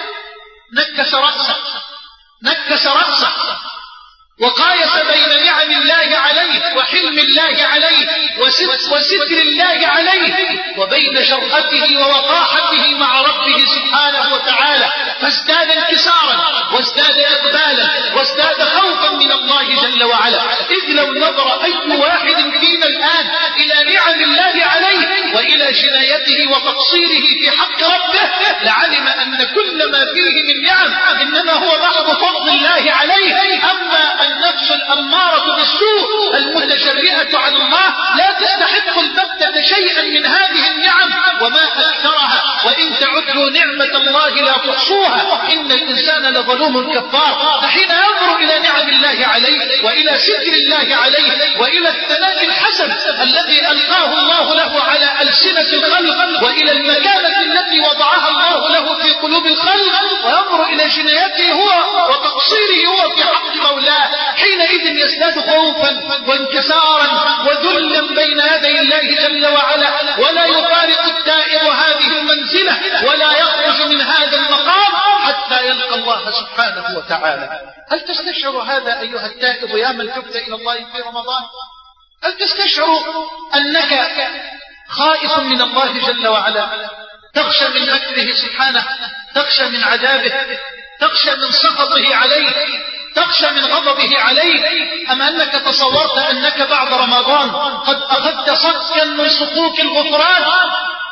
نكس رأسه وقايس بين نعم الله عليه وحلم الله عليه وستر الله عليه وبين جرأته ووقاحته مع ربه سبحانه وتعالى، فازداد انكسارا وازداد إقبالا وازداد خوفا من الله جل وعلا. إذ لو نظر أي واحد فينا الآن إلى نعم الله عليه وإلى جنايته وتقصيره في حق ربه لعلم أن كل ما فيه من نعم إنما هو بعض فضل الله عليه. أما النفس الأمارة بالسوء المتجرئة على الله لا تستحق البتة شيئا من هذه النعم وما أكثرها، وإن تعدوا نعمة الله لا تحصوها إن الإنسان لظلوم كفار. فحين ينظر إلى نعم الله عليه وإلى ستر الله عليه وإلى الثناء الحسن الذي ألقاه الله له على ألسنة الخلق وإلى المكانة التي وضعها الله له في قلوب الخلق، وينظر إلى جنايته هو وتقصيره هو في حق مولاه، حينئذ يزداد خوفا وانكسارا وذلا بين يدي الله جل وعلا، ولا يفارق التائب هذه المنزلة ولا يخرج من هذا المقام حتى يلقى الله سبحانه وتعالى. هل تستشعر هذا أيها التائب يا من تبت إلى الله في رمضان؟ هل تستشعر أنك خائف من الله جل وعلا، تخشى من مكره سبحانه، تخشى من عذابه، تخشى من سخطه عليك، تخشى من غضبه عليك؟ أم أنك تصورت أنك بعد رمضان قد أخذت صكا من صكوك الغفران؟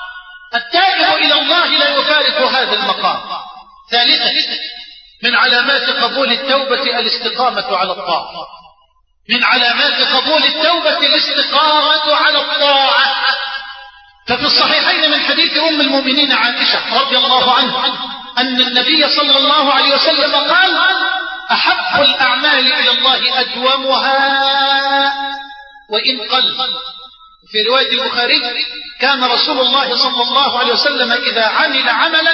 التائب إلى الله لا يفارق هذا المقام. ثالثا من علامات قبول التوبة الاستقامة على الطاعة. من علامات قبول التوبة الاستقامة على الطاعة. ففي الصحيحين من حديث أم المؤمنين عائشة رضي الله عنها أن النبي صلى الله عليه وسلم قال: أحب الأعمال إلى الله أدومها وإن قل. في رواية البخاري: كان رسول الله صلى الله عليه وسلم إذا عمل عملا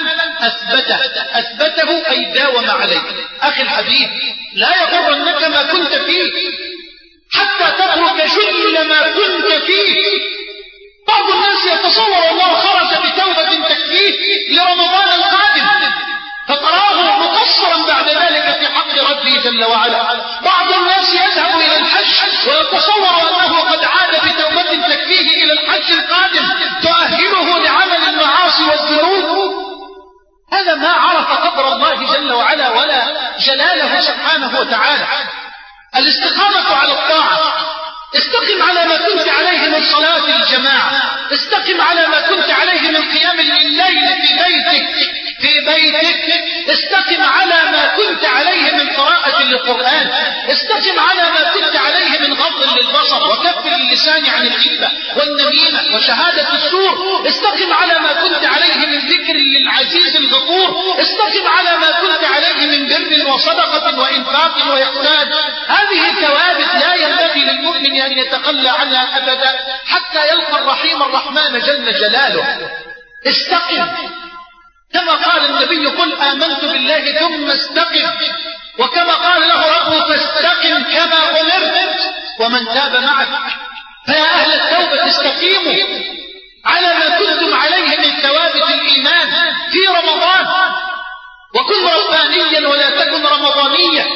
أثبته أي داوم عليه. أخي الحبيب، لا يغرنك ما كنت فيه حتى تترك جل ما كنت فيه. بعض الناس يتصور الله خرج بتوبة تكفيه لرمضان القادم فتراه مقصرا بعد ذلك في حق ربه جل وعلا. بعض الناس يذهب إلى الحج ويتصور أنه قد عاد بتوبة تكفيه إلى الحج القادم تؤهله لعمل المعاصي والذنوب. هذا ما عرف قدر الله جل وعلا ولا جلاله سبحانه وتعالى. الاستقامة على الطاعة. استقم على ما كنت عليه من صلاة الجماعة، استقم على ما كنت عليه من قيام الليل في بيتك، استقم على ما كنت عليه من قراءة للقرآن، استقم على ما كنت عليه من غض للبصر وكف اللسان عن الغيبة والنميمة وشهادة الزور، استقم على ما كنت عليه من ذكر للعزيز الغفور، استقم على ما كنت عليه من بر وصدقة وإنفاق وإحسان. هذه ثوابت لا ينبغي للمؤمن أن يتخلى عنها أبدا حتى يلقى الرحيم الرحمن جل جلاله. استقم كما قال النبي: قل آمنت بالله ثم استقم. وكما قال له ربه: فاستقم كما أمرت ومن تاب معك. فيا أهل التوبة استقيموا على ما كنتم عليه من ثوابت الإيمان في رمضان، وكن ربانيا ولا تكن رمضانيا.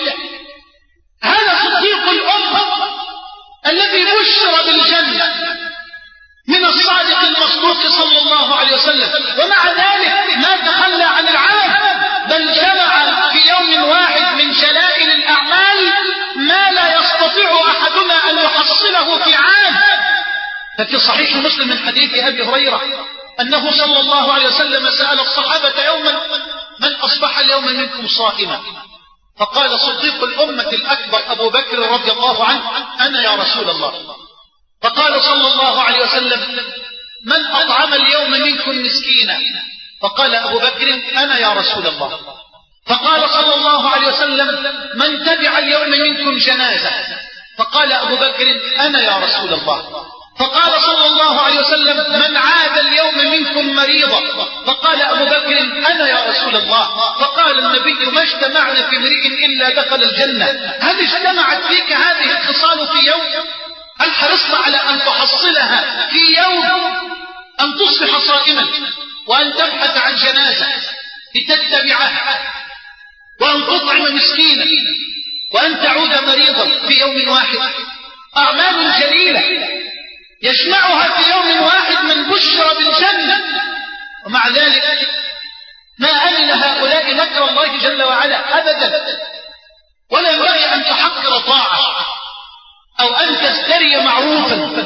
هذا صديق الأمة الذي بشر بالجنة من الصادق المصدوق صلى الله عليه وسلم، ومع ذلك ما تخلى عن العمل، بل جمع في يوم واحد من شلائل الأعمال ما لا يستطيع أحدنا أن يحصله في عام. ففي صحيح مسلم من حديث أبي هريرة أنه صلى الله عليه وسلم سأل الصحابة يوما: من أصبح اليوم منكم صائما؟ فقال صديق الأمة الأكبر أبو بكر رضي الله عنه: أنا يا رسول الله. فقال صلى الله عليه وسلم: من أطعم اليوم منكم مسكينا؟ فقال أبو بكر: أنا يا رسول الله. فقال صلى الله عليه وسلم: من تبع اليوم منكم جنازة؟ فقال أبو بكر: أنا يا رسول الله. فقال صلى الله عليه وسلم: من عاد اليوم منكم مريضا؟ فقال أبو بكر: أنا يا رسول الله. فقال النبي: ما اجتمعنا في امرئ إلا دخل الجنة. هل اجتمعت فيك هذه الخصال في يوم؟ هل حرصت على أن تحصلها في يوم؟ أن تصبح صائما، وأن تبحث عن جنازة لتتبعها، وأن تطعم مسكينا، وأن تعود مريضا في يوم واحد. أعمال جليلة يجمعها في يوم واحد من بشر بالجنة، ومع ذلك ما أمن هؤلاء مكر الله جل وعلا أبدا. ولا ينبغي أن تحقر طاعة أو أن تستري معروفا.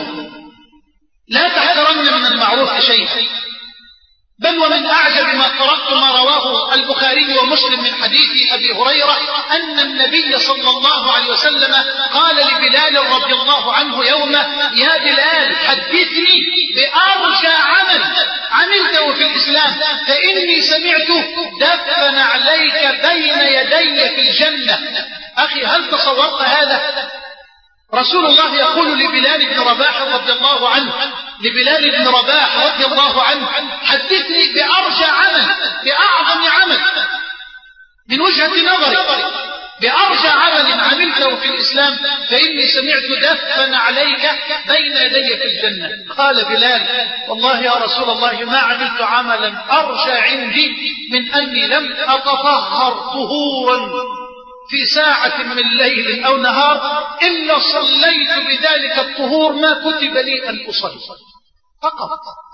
لا تحقرن من المعروف شيئا. بل ومن أعجب ما قرأت ما رواه البخاري ومسلم من حديث أبي هريرة أن النبي صلى الله عليه وسلم قال لبلال رضي الله عنه يوما: يا بلال حدثني بأرجى عمل عملته في الإسلام فإني سمعت دفن عليك بين يدي في الجنة. أخي، هل تصورت هذا؟ رسول الله يقول لبلال بن رباح رضي الله عنه، لبلال بن رباح رضي الله عنه: حدثني بأرجى عمل، بأعظم عمل من وجهة نظري، بأرجى عمل عملته في الإسلام فإني سمعت دفن عليك بين يدي في الجنة. قال بلال: والله يا رسول الله ما عملت عملا أرجى عندي من أني لم أتطهر طهورا في ساعة من ليل أو نهار إلا صليت بذلك الطهور ما كتب لي أن أصلي فقط.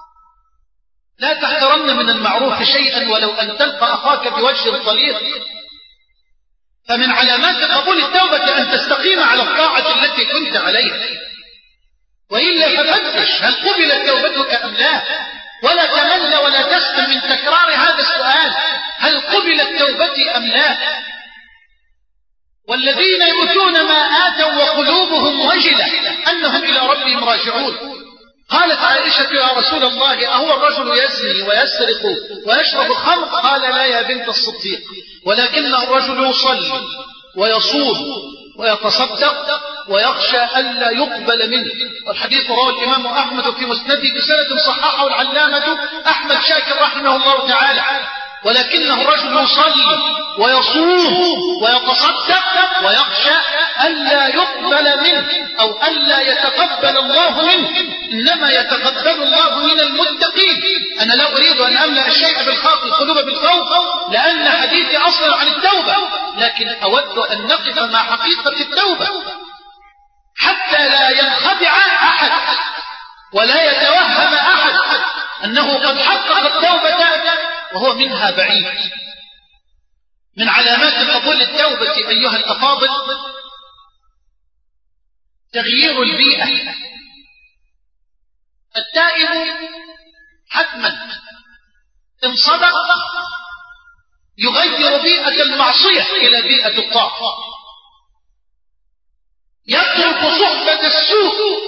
لا تحقرن من المعروف شيئا ولو أن تلقى أخاك بوجه طليق. فمن علامات قبول التوبة أن تستقيم على الطاعة التي كنت عليها، وإلا ففتش هل قبلت توبتك أم لا، ولا تمل ولا الله. والذين يؤتون ما آتوا وقلوبهم وجلة أنهم إلى ربهم راجعون. قالت عائشة يا رسول الله أهو الرجل يزني ويسرق ويشرب الخمر؟ قال لا يا بنت الصديق، ولكن الرجل يصلي ويصوم ويتصدق ويخشى ألا يقبل منه. والحديث رواه الإمام أحمد في مسنده بسند صححه العلامة أحمد شاكر رحمه الله تعالى. ولكنه الرجل يصلي ويصوم ويتصدق ويخشى ألا يقبل منه أو ألا يتقبل الله منه، إنما يتقبل الله من المتقين. أنا لا أريد أن أملأ الشيء بالخاطئ القلوب بالخوف لأن حديثي أصلا عن التوبة، لكن أود أن نقف مع حقيقة التوبة حتى لا ينخدع أحد ولا يتوهم أحد أنه قد حقق التوبة وهو منها بعيد. من علامات قبول التوبة أيها الأفاضل تغيير البيئة. التائب حتما إن صدق يغير بيئة المعصية إلى بيئة الطاعة، يترك صحبة السوء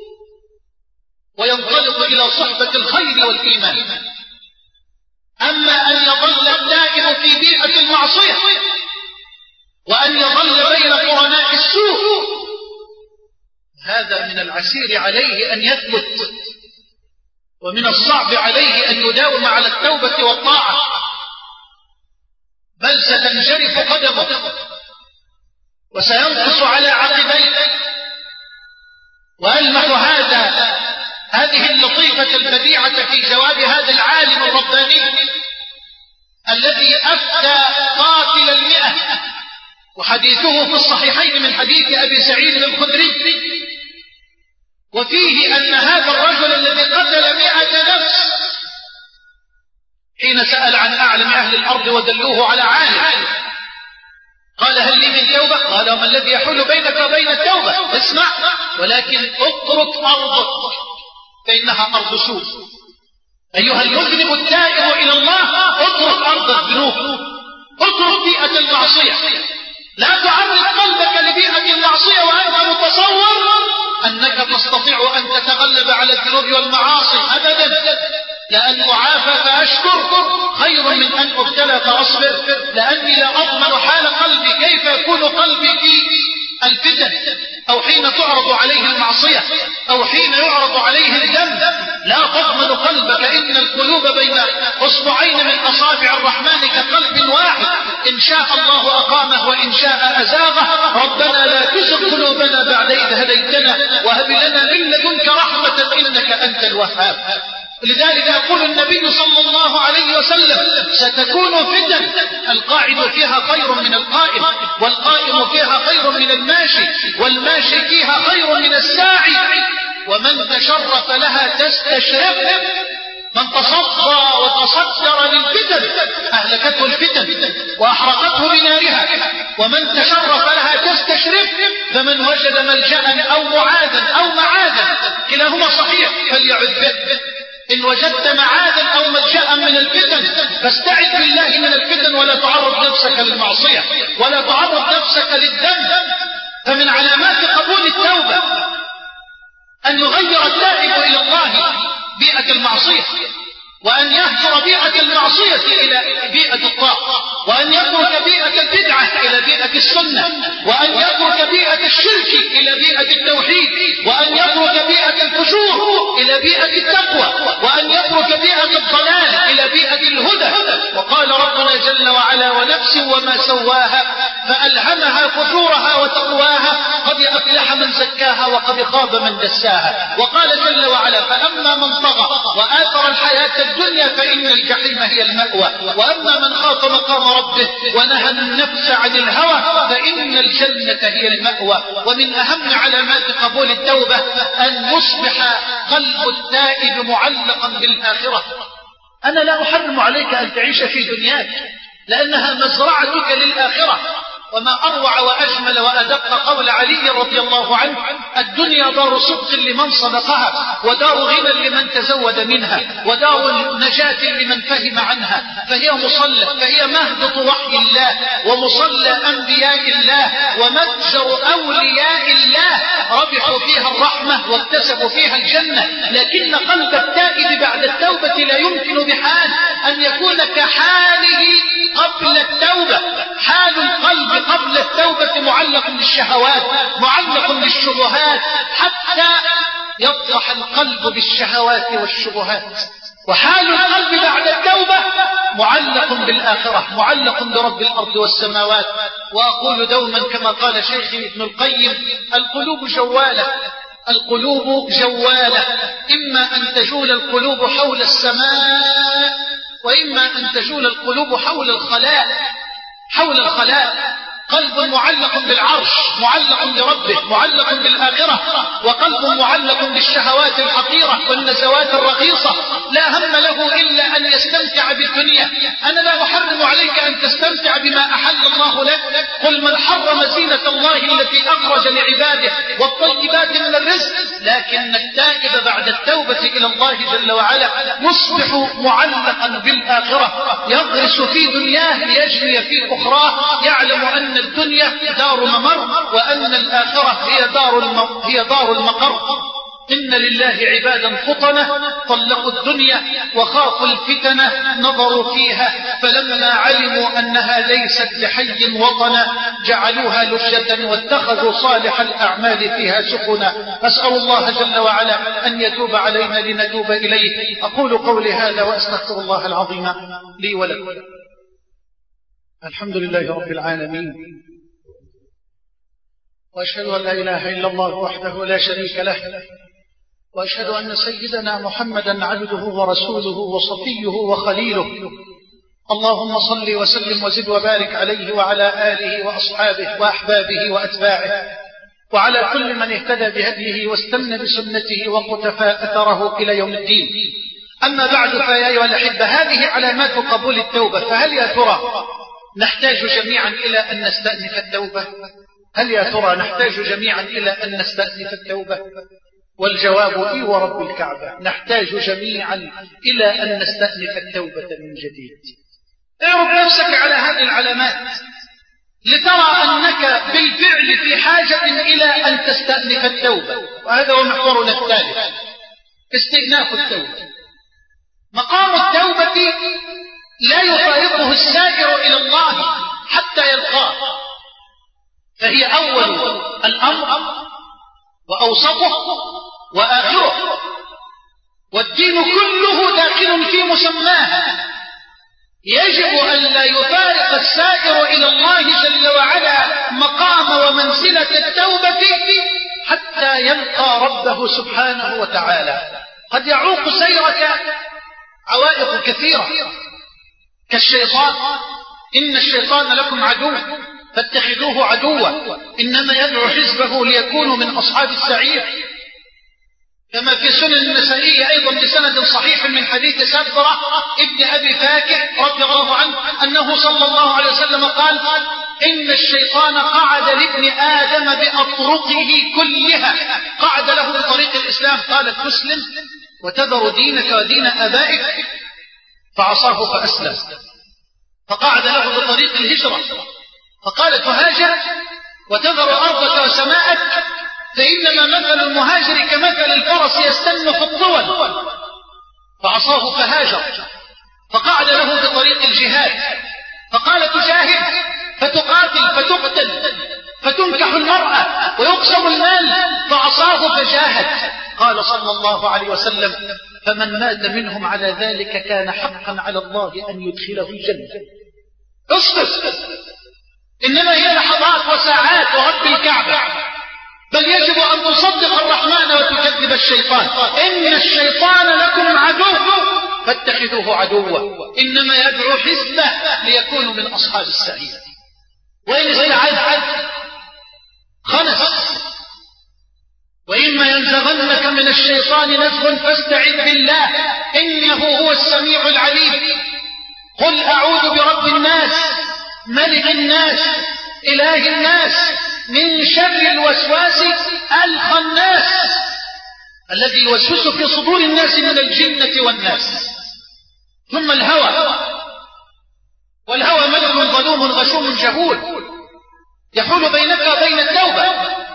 وينطلق إلى صحبة الخير والإيمان. أما أن يظل التائب في بيئة المعصية وأن يظل بين قرناء السوء هذا من العسير عليه أن يثبت، ومن الصعب عليه أن يداوم على التوبة والطاعة، بل ستنجرف قدمه وسينقص على عقبيه. وألمح هذه اللطيفة البديعة في جواب هذا العالم الرباني الذي أفتى قاتل 100، وحديثه في الصحيحين من حديث أبي سعيد الخدري، وفيه أن هذا الرجل الذي قتل 100 نفس حين سأل عن أعلم أهل الأرض ودلوه على عالم قال هل لي من توبة؟ قال وما الذي يحول بينك وبين التوبة؟ اسمع، ولكن اترك أرضك فإنها أرض سوء. أيها المذنب التائب إلى الله اترك أرض الذنوب، اترك بيئة المعصية. لا تعرض قلبك لبيئة المعصية وأنت متصور أنك تستطيع أن تتغلب على الذنوب والمعاصي أبدا. لأن أعافى فأشكر خير من أن أبتلى فأصبر، لأني لا أضمن حال قلبي كيف يكون قلبي في الفتن أو حين تعرض عليه المعصية أو حين يعرض عليه الذنب. لا تضمن قلبك، إن القلوب بين أصبعين من أصابع الرحمن كقلب واحد، إن شاء الله أقامه وإن شاء أزاغه. ربنا لا تزغ قلوبنا بعد إذ هديتنا وهب لنا من لدنك رحمة إنك أنت الوهاب. لذلك يقول النبي صلى الله عليه وسلم ستكون فتن القاعد فيها خير من القائم، والقائم فيها خير من الماشي، والماشي فيها خير من الساعي. ومن تشرف لها تستشرف، من تصدى وتصدر للفتن أهلكته الفتن وأحرقته بنارها، ومن تشرف لها تستشرف. فمن وجد ملجأ أو معادا كلاهما صحيح فليعذ به. إن وجدت معادا أو ملجأ من الفتن فاستعذ بالله من الفتن، ولا تعرض نفسك للمعصية ولا تعرض نفسك للذنب. فمن علامات قبول التوبة أن يغير التائب إلى الله بيئة المعصية، وأن يهجر بيئة المعصية إلى بيئة الطاعة، وأن يترك بيئة البدعة إلى بيئة السنة، وأن يترك بيئة الشرك إلى بيئة التوحيد، وأن يترك بيئة الفجور إلى بيئة التقوى، وأن يترك بيئة الضلال إلى بيئة الهدى. وقال ربنا جل وعلا ونفس وما سواها فألهمها فجورها وتقواها قد أفلح من زكاها وقد خاب من دساها. وقال جل وعلا فأما من طغى وآثر الحياة الدنيا فإن الجحيم هي المأوى، وأما من خاف مقام ربه ونهى النفس عن الهوى فإن الجنة هي المأوى. ومن أهم علامات قبول التوبة أن يصبح قلب التائب معلقا بالآخرة. أنا لا أحرم عليك أن تعيش في دنياك لأنها مزرعتك للآخرة، وما أروع وأجمل وأدق قول علي رضي الله عنه: الدنيا دار صدق لمن صدقها، ودار غنى لمن تزود منها، ودار نجاة لمن فهم عنها. فهي مصلى، فهي مهبط وحي الله، ومصلى أنبياء الله، ومتجر أولياء الله، ربحوا فيها الرحمة واكتسبوا فيها الجنة. لكن قلب التائب بعد التوبة لا يمكن بحال أن يكون كحاله قبل التوبة. حال القلب قبل التوبة معلق بالشهوات، معلق بالشبهات، حتى يطرح القلب بالشهوات والشبهات. وحال القلب بعد التوبة معلق بالآخرة، معلق برب الأرض والسماوات. وأقول دوما كما قال شيخي ابن القيم: القلوب جوالة، القلوب جوالة، إما أن تجول القلوب حول السماء، وإما أن تجول القلوب حول الخلاء. حول الخلاء قلب معلق بالعرش، معلق بربه، معلق بالآخرة، وقلب معلق بالشهوات الحقيرة والنزوات الرخيصة، لا هم له إلا أن يستمتع بالدنيا. أنا لا أحرم عليك أن تستمتع بما أحل الله لك، قل من حرم زينة الله التي أخرج لعباده والطيبات من الرزق. لكن التائب بعد التوبة إلى الله جل وعلا يصبح معلقا بالآخرة، يغرس في دنياه ليجني في أخراه، يعلم أن الدنيا دار ممر، وأن الآخرة هي دار المقر. إن لله عبادا فطنة طلقوا الدنيا وخافوا الفتنة، نظروا فيها فلما علموا أنها ليست لحي وطنا جعلوها لجة واتخذوا صالح الأعمال فيها سفنا. أسأل الله جل وعلا أن يتوب علينا لنتوب إليه. أقول قولي هذا وأستغفر الله العظيم لي ولكم. الحمد لله رب العالمين، وأشهد أن لا إله إلا الله وحده لا شريك له، وأشهد أن سيدنا محمدا عبده ورسوله وصفيه وخليله. اللهم صل وسلم وزد وبارك عليه وعلى آله وأصحابه وأحبابه وأتباعه، وعلى كل من اهتدى بهديه واستنى بسنته وقتفى أثره إلى يوم الدين. أما بعد، فيا أيها الأحبة، هذه علامات قبول التوبة. فهل يا ترى نحتاج جميعا إلى أن نستأنف التوبة؟ هل يا ترى نحتاج جميعا إلى أن نستأنف التوبة؟ والجواب إي ورب الكعبة، نحتاج جميعا إلى أن نستأنف التوبة من جديد. اعرض نفسك على هذه العلامات لترى أنك بالفعل في حاجة إلى أن تستأنف التوبة. وهذا هو محورنا الثالث، استئناف التوبة. مقام التوبة لا يفارقه السائر إلى الله حتى يلقاه، فهي أول الأمر وأوسطه وآخره، والدين كله داخل في مسماها. يجب أن لا يفارق السائر إلى الله جل وعلا مقام ومنزلة التوبة حتى يلقى ربه سبحانه وتعالى. قد يعوق سيرك عوائق كثيرة كالشيطان، إن الشيطان لكم عدو فاتخذوه عدوا، إنما يدعو حزبه ليكونوا من أصحاب السعير. كما في سنن النسائي أيضا بسند صحيح من حديث سبرة ابن أبي فاكه رضي الله عنه أنه صلى الله عليه وسلم قال: إن الشيطان قعد لابن آدم بأطرقه كلها، قعد له بطريق الإسلام، قالت: تسلم وتذر دينك ودين آبائك، فعصاه فأسلم. فقعد له بطريق الهجرة، فقالت: تهاجر وتذر أرضك وسماءك، فإنما مثل المهاجر كمثل الفرس يستن في الطول، فعصاه فهاجر. فقعد له بطريق الجهاد، فقال: تجاهد فتقاتل فتقتل فتنكح المرأة ويقسم المال، فعصاه فجاهد. قال صلى الله عليه وسلم: فمن مات منهم على ذلك كان حقا على الله أن يدخله الجنة. اصبر، إنما هي لحظات وساعات ورب الكعبة، بل يجب أن تصدق الرحمن وتكذب الشيطان. إن الشيطان لكم عدو فاتخذوه عدوا، إنما يدعو حزبه ليكونوا من أصحاب السعير. وإن استعذ خنس، وإما ينزغنك من الشيطان نزغ فاستعذ بالله إنه هو السميع العليم. قل أعوذ برب الناس ملك الناس إله الناس من شر الوسواس الخناس الذي يوسوس في صدور الناس من الجنة والناس. ثم الهوى، والهوى ملك ظلوم غشوم جهول يحول بينك وبين التوبة.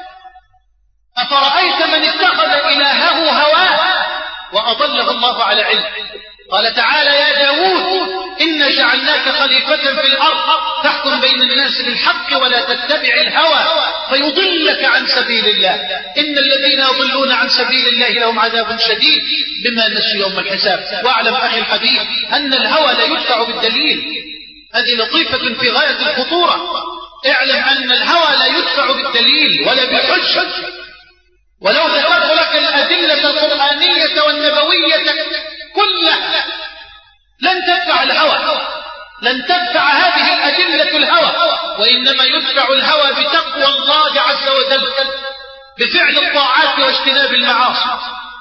أفرأيت من اتخذ إلهه هواه وأضله الله على علم. قال تعالى: يا داود إنا جعلناك خليفة في الأرض فاحكم بين الناس بالحق ولا تتبع الهوى فيضلك عن سبيل الله إن الذين يضلون عن سبيل الله لهم عذاب شديد بما نسوا يوم الحساب. واعلم أخي الحبيب أن الهوى لا يدفع بالدليل، هذه لطيفة في غاية الخطورة. اعلم أن الهوى لا يدفع بالدليل ولا بالحجة. ولو ذكرت لك الأدلة القرآنية والنبوية كلها لن تدفع الهوى، لن تدفع هذه الأدلة الهوى، وإنما يدفع الهوى بتقوى الله عز وجل، بفعل الطاعات واجتناب المعاصي،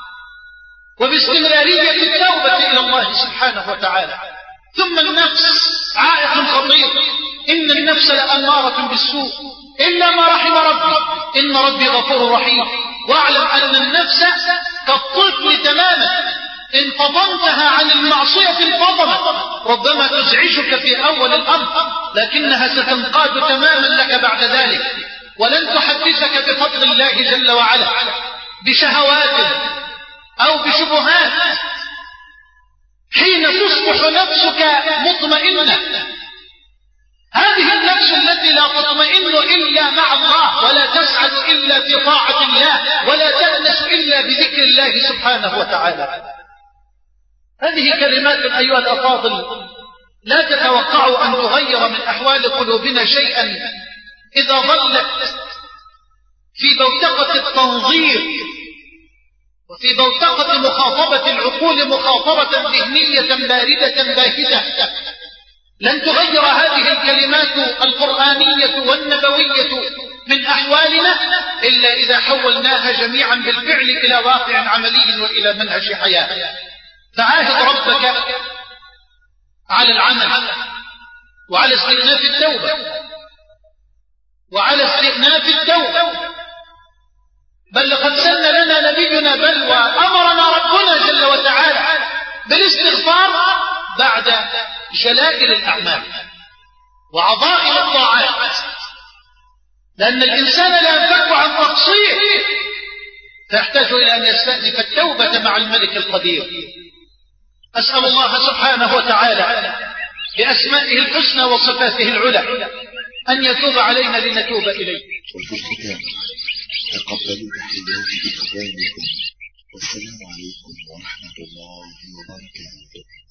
وباستمرارية التوبة إلى الله سبحانه وتعالى. ثم النفس عائق خطير، إن النفس لأمارة بالسوء إلا ما رحم ربي إن ربي غفور رحيم. واعلم أن النفس كالطفل تماما، إن فطمتها عن المعصية انفطمت، ربما تزعجك في أول الأمر لكنها ستنقاد تماما لك بعد ذلك، ولن تحدثك بفضل الله جل وعلا بشهوات أو بشبهات. حين تصبح نفسك مطمئنة، هذه النفس التي لا تطمئن إلا مع الله ولا تسعد إلا في طاعة الله ولا تأنس إلا بذكر الله سبحانه وتعالى. هذه كلمات أيها الأفاضل لا تتوقعوا أن تغير من أحوال قلوبنا شيئا إذا ظلت في بوتقة التنظير وفي بوتقة مخاطبة العقول مخاطبة ذهنية باردة باهتة. لن تغير هذه الكلمات القرآنية والنبوية من أحوالنا إلا إذا حولناها جميعا بالفعل إلى واقع عملي وإلى منهج حياة. فعاهد ربك على العمل وعلى استئناف التوبة بل لقد سن لنا نبينا بل وأمرنا ربنا جل وتعالى بالاستغفار بعد جلائل الأعمال وعظائم الطاعات، لأن الإنسان لا ينفك عن تقصير فيحتاج إلى أن يستأنف التوبة مع الملك القدير. أسأل الله سبحانه وتعالى بأسمائه الحسنى وصفاته العلى أن يتوب علينا لنتوب إليه. وفي الختام تقبلوا تحيات إخوانكم والسلام عليكم ورحمة الله وبركاته.